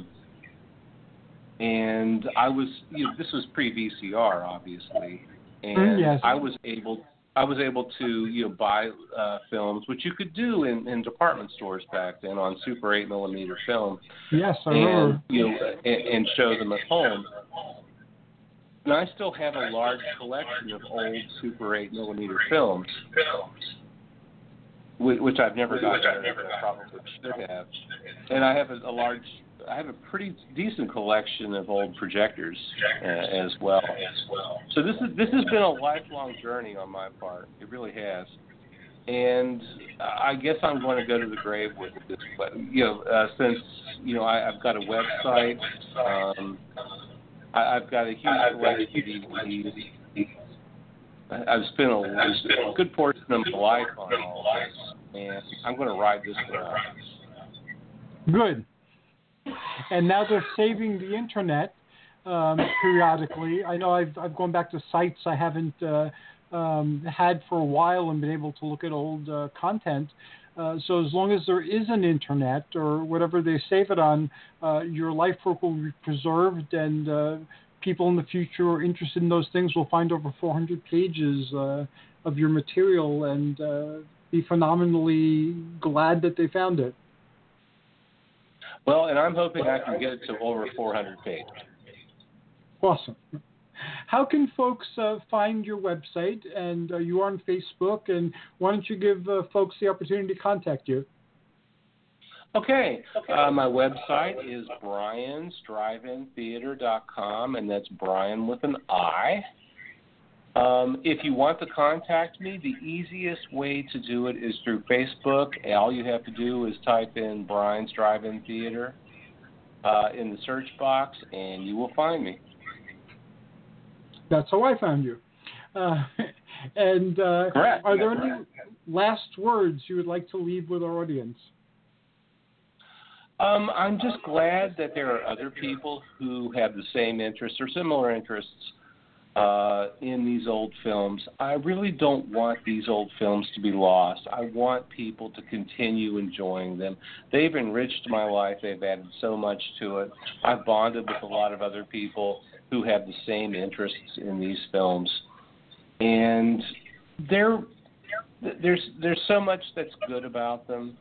and I was, this was pre-VCR, obviously, and yes. I was able to buy films, which you could do in department stores back then on Super 8mm film. Yes, I remember. And show them at home. And I still have a large collection of old Super 8mm films, which I've never gotten rid of, I probably should have. And I have a pretty decent collection of old projectors as well. So this has been a lifelong journey on my part. It really has. And I guess I'm going to go to the grave with this. But since I've got a website, I've got a huge collection of DVDs. I've spent a good portion of my life on all this, and I'm going to ride this one out. Good. And now they're saving the internet periodically. I know I've gone back to sites I haven't had for a while and been able to look at old content. So as long as there is an internet or whatever they save it on, your life work will be preserved, and people in the future who are interested in those things will find over 400 pages of your material and be phenomenally glad that they found it. Well, and I'm hoping I can get it to over 400 pages. Awesome. How can folks find your website? And you are on Facebook, and why don't you give folks the opportunity to contact you? Okay. My website is briansdrive-in-theater.com, and that's Brian with an I. If you want to contact me, the easiest way to do it is through Facebook. All you have to do is type in Brian's Drive-In Theater in the search box, and you will find me. That's how I found you. Correct. Are there any last words you would like to leave with our audience? I'm just glad that there are other people who have the same interests or similar interests in these old films. I really don't want these old films to be lost. I want people to continue enjoying them. They've enriched my life. They've added so much to it. I've bonded with a lot of other people who have the same interests in these films. And there's so much that's good about them.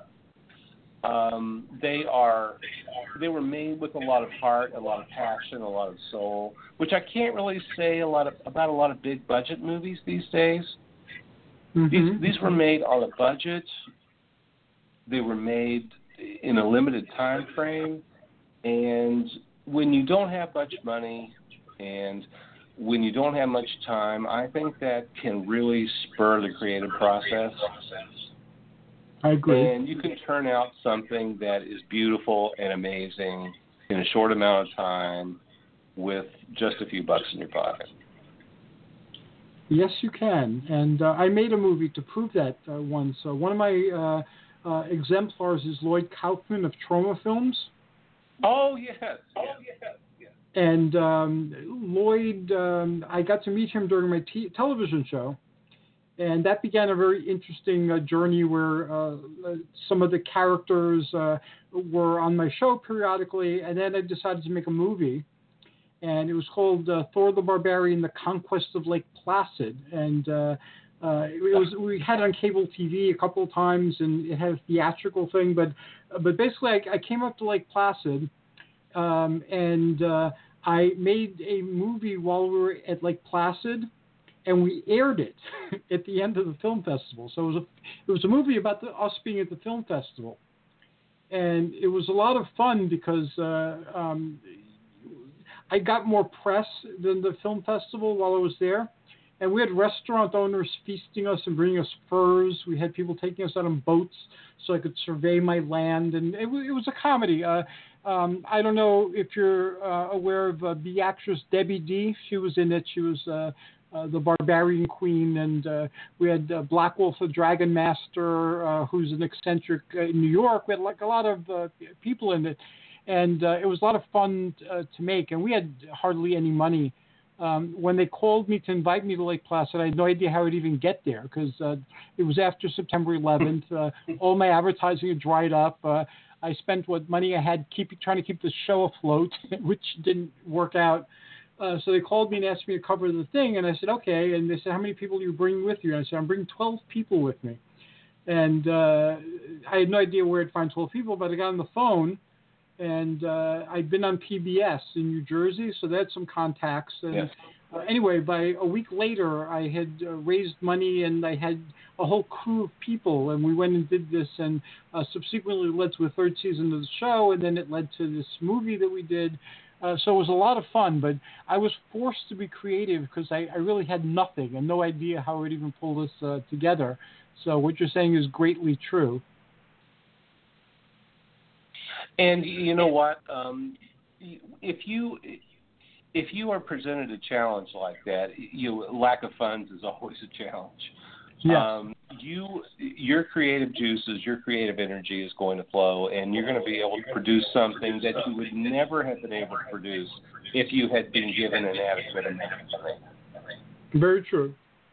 They were made with a lot of heart, a lot of passion, a lot of soul, which I can't really say about a lot of big budget movies these days. Mm-hmm. These were made on a budget. They were made in a limited time frame, and when you don't have much money and when you don't have much time, I think that can really spur the creative process. I agree. And you can turn out something that is beautiful and amazing in a short amount of time with just a few bucks in your pocket. Yes, you can. And I made a movie to prove that once. One of my exemplars is Lloyd Kaufman of Trauma Films. Oh, yes. And Lloyd, I got to meet him during my television show. And that began a very interesting journey where some of the characters were on my show periodically. And then I decided to make a movie. And it was called Thor the Barbarian, The Conquest of Lake Placid. And we had it on cable TV a couple of times, and it had a theatrical thing. But basically, I came up to Lake Placid, and I made a movie while we were at Lake Placid. And we aired it at the end of the film festival. So it was a movie about us being at the film festival, and it was a lot of fun because I got more press than the film festival while I was there. And we had restaurant owners feasting us and bringing us furs. We had people taking us out on boats so I could survey my land, and it was a comedy. I don't know if you're aware of the actress Debbie D. She was in it. She was the Barbarian Queen, and we had Black Wolf, the Dragon Master, who's an eccentric in New York. We had like a lot of people in it, and it was a lot of fun to make. And we had hardly any money. When they called me to invite me to Lake Placid, I had no idea how I'd even get there because it was after September 11th. All my advertising had dried up. I spent what money I had trying to keep the show afloat, which didn't work out. So they called me and asked me to cover the thing, and I said, okay. And they said, how many people are you bringing with you? And I said, I'm bringing 12 people with me. And I had no idea where I'd find 12 people, but I got on the phone, and I'd been on PBS in New Jersey, so they had some contacts. And, yes. Anyway, by a week later, I had raised money, and I had a whole crew of people, and we went and did this, and subsequently led to a third season of the show, and then it led to this movie that we did. So it was a lot of fun, but I was forced to be creative because I really had nothing and no idea how I'd even pull this together. So what you're saying is greatly true. And you know what? If you are presented a challenge like that, lack of funds is always a challenge. Yes. Your creative juices, your creative energy is going to flow, and you're going to be able to produce something that you would never have been able to produce if you had been given an adequate amount of money. Very true.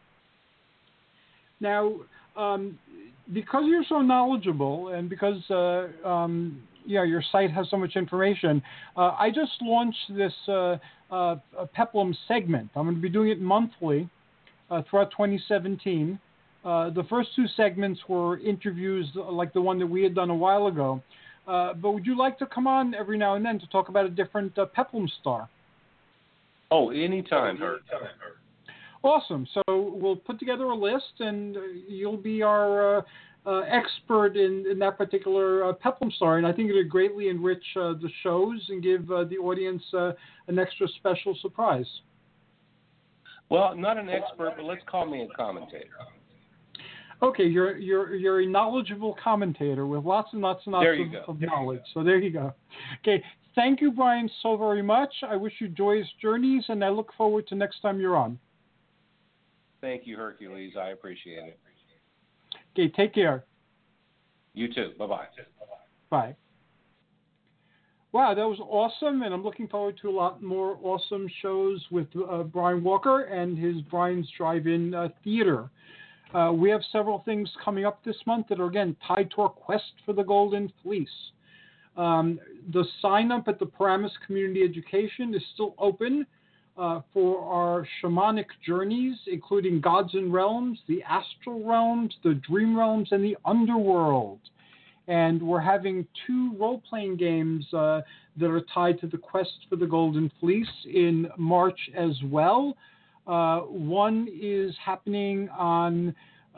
Now, because you're so knowledgeable, and because your site has so much information, I just launched this Peplum segment. I'm going to be doing it monthly throughout 2017. The first two segments were interviews like the one that we had done a while ago. But would you like to come on every now and then to talk about a different Peplum star? Oh, anytime, Herc. Awesome. So we'll put together a list, and you'll be our expert in that particular Peplum star. And I think it would greatly enrich the shows and give the audience an extra special surprise. Well, not an expert, but let's call me a commentator. Okay, you're a knowledgeable commentator with lots and lots and lots of knowledge. So there you go. Okay, thank you, Brian, so very much. I wish you joyous journeys, and I look forward to next time you're on. Thank you, Hercules. I appreciate it. Okay, take care. You too. Bye-bye. Bye. Wow, that was awesome, and I'm looking forward to a lot more awesome shows with Brian Walker and his Brian's Drive-In Theater. We have several things coming up this month that are, again, tied to our quest for the Golden Fleece. The sign-up at the Paramus Community Education is still open for our shamanic journeys, including Gods and Realms, the Astral Realms, the Dream Realms, and the Underworld. And we're having 2 role-playing games that are tied to the quest for the Golden Fleece in March as well. One is happening on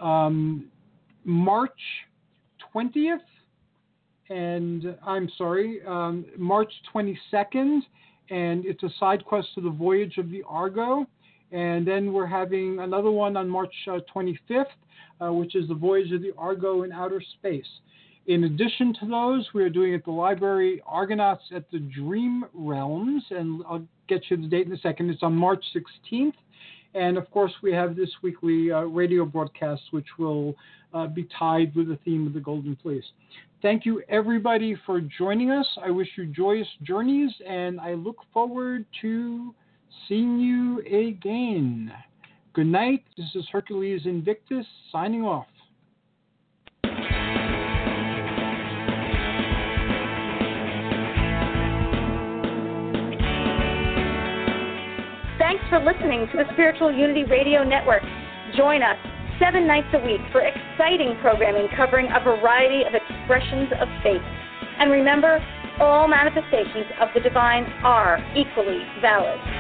March 20th, and March 22nd, and it's a side quest to the Voyage of the Argo. And then we're having another one on March 25th, which is the Voyage of the Argo in outer space. In addition to those, we're doing at the library Argonauts at the Dream Realms, and I'll get you the date in a second. It's on March 16th. And, of course, we have this weekly radio broadcast, which will be tied with the theme of the Golden Fleece. Thank you, everybody, for joining us. I wish you joyous journeys, and I look forward to seeing you again. Good night. This is Hercules Invictus signing off. Thanks for listening to the Spiritual Unity Radio Network. Join us 7 nights a week for exciting programming covering a variety of expressions of faith. And remember, all manifestations of the divine are equally valid.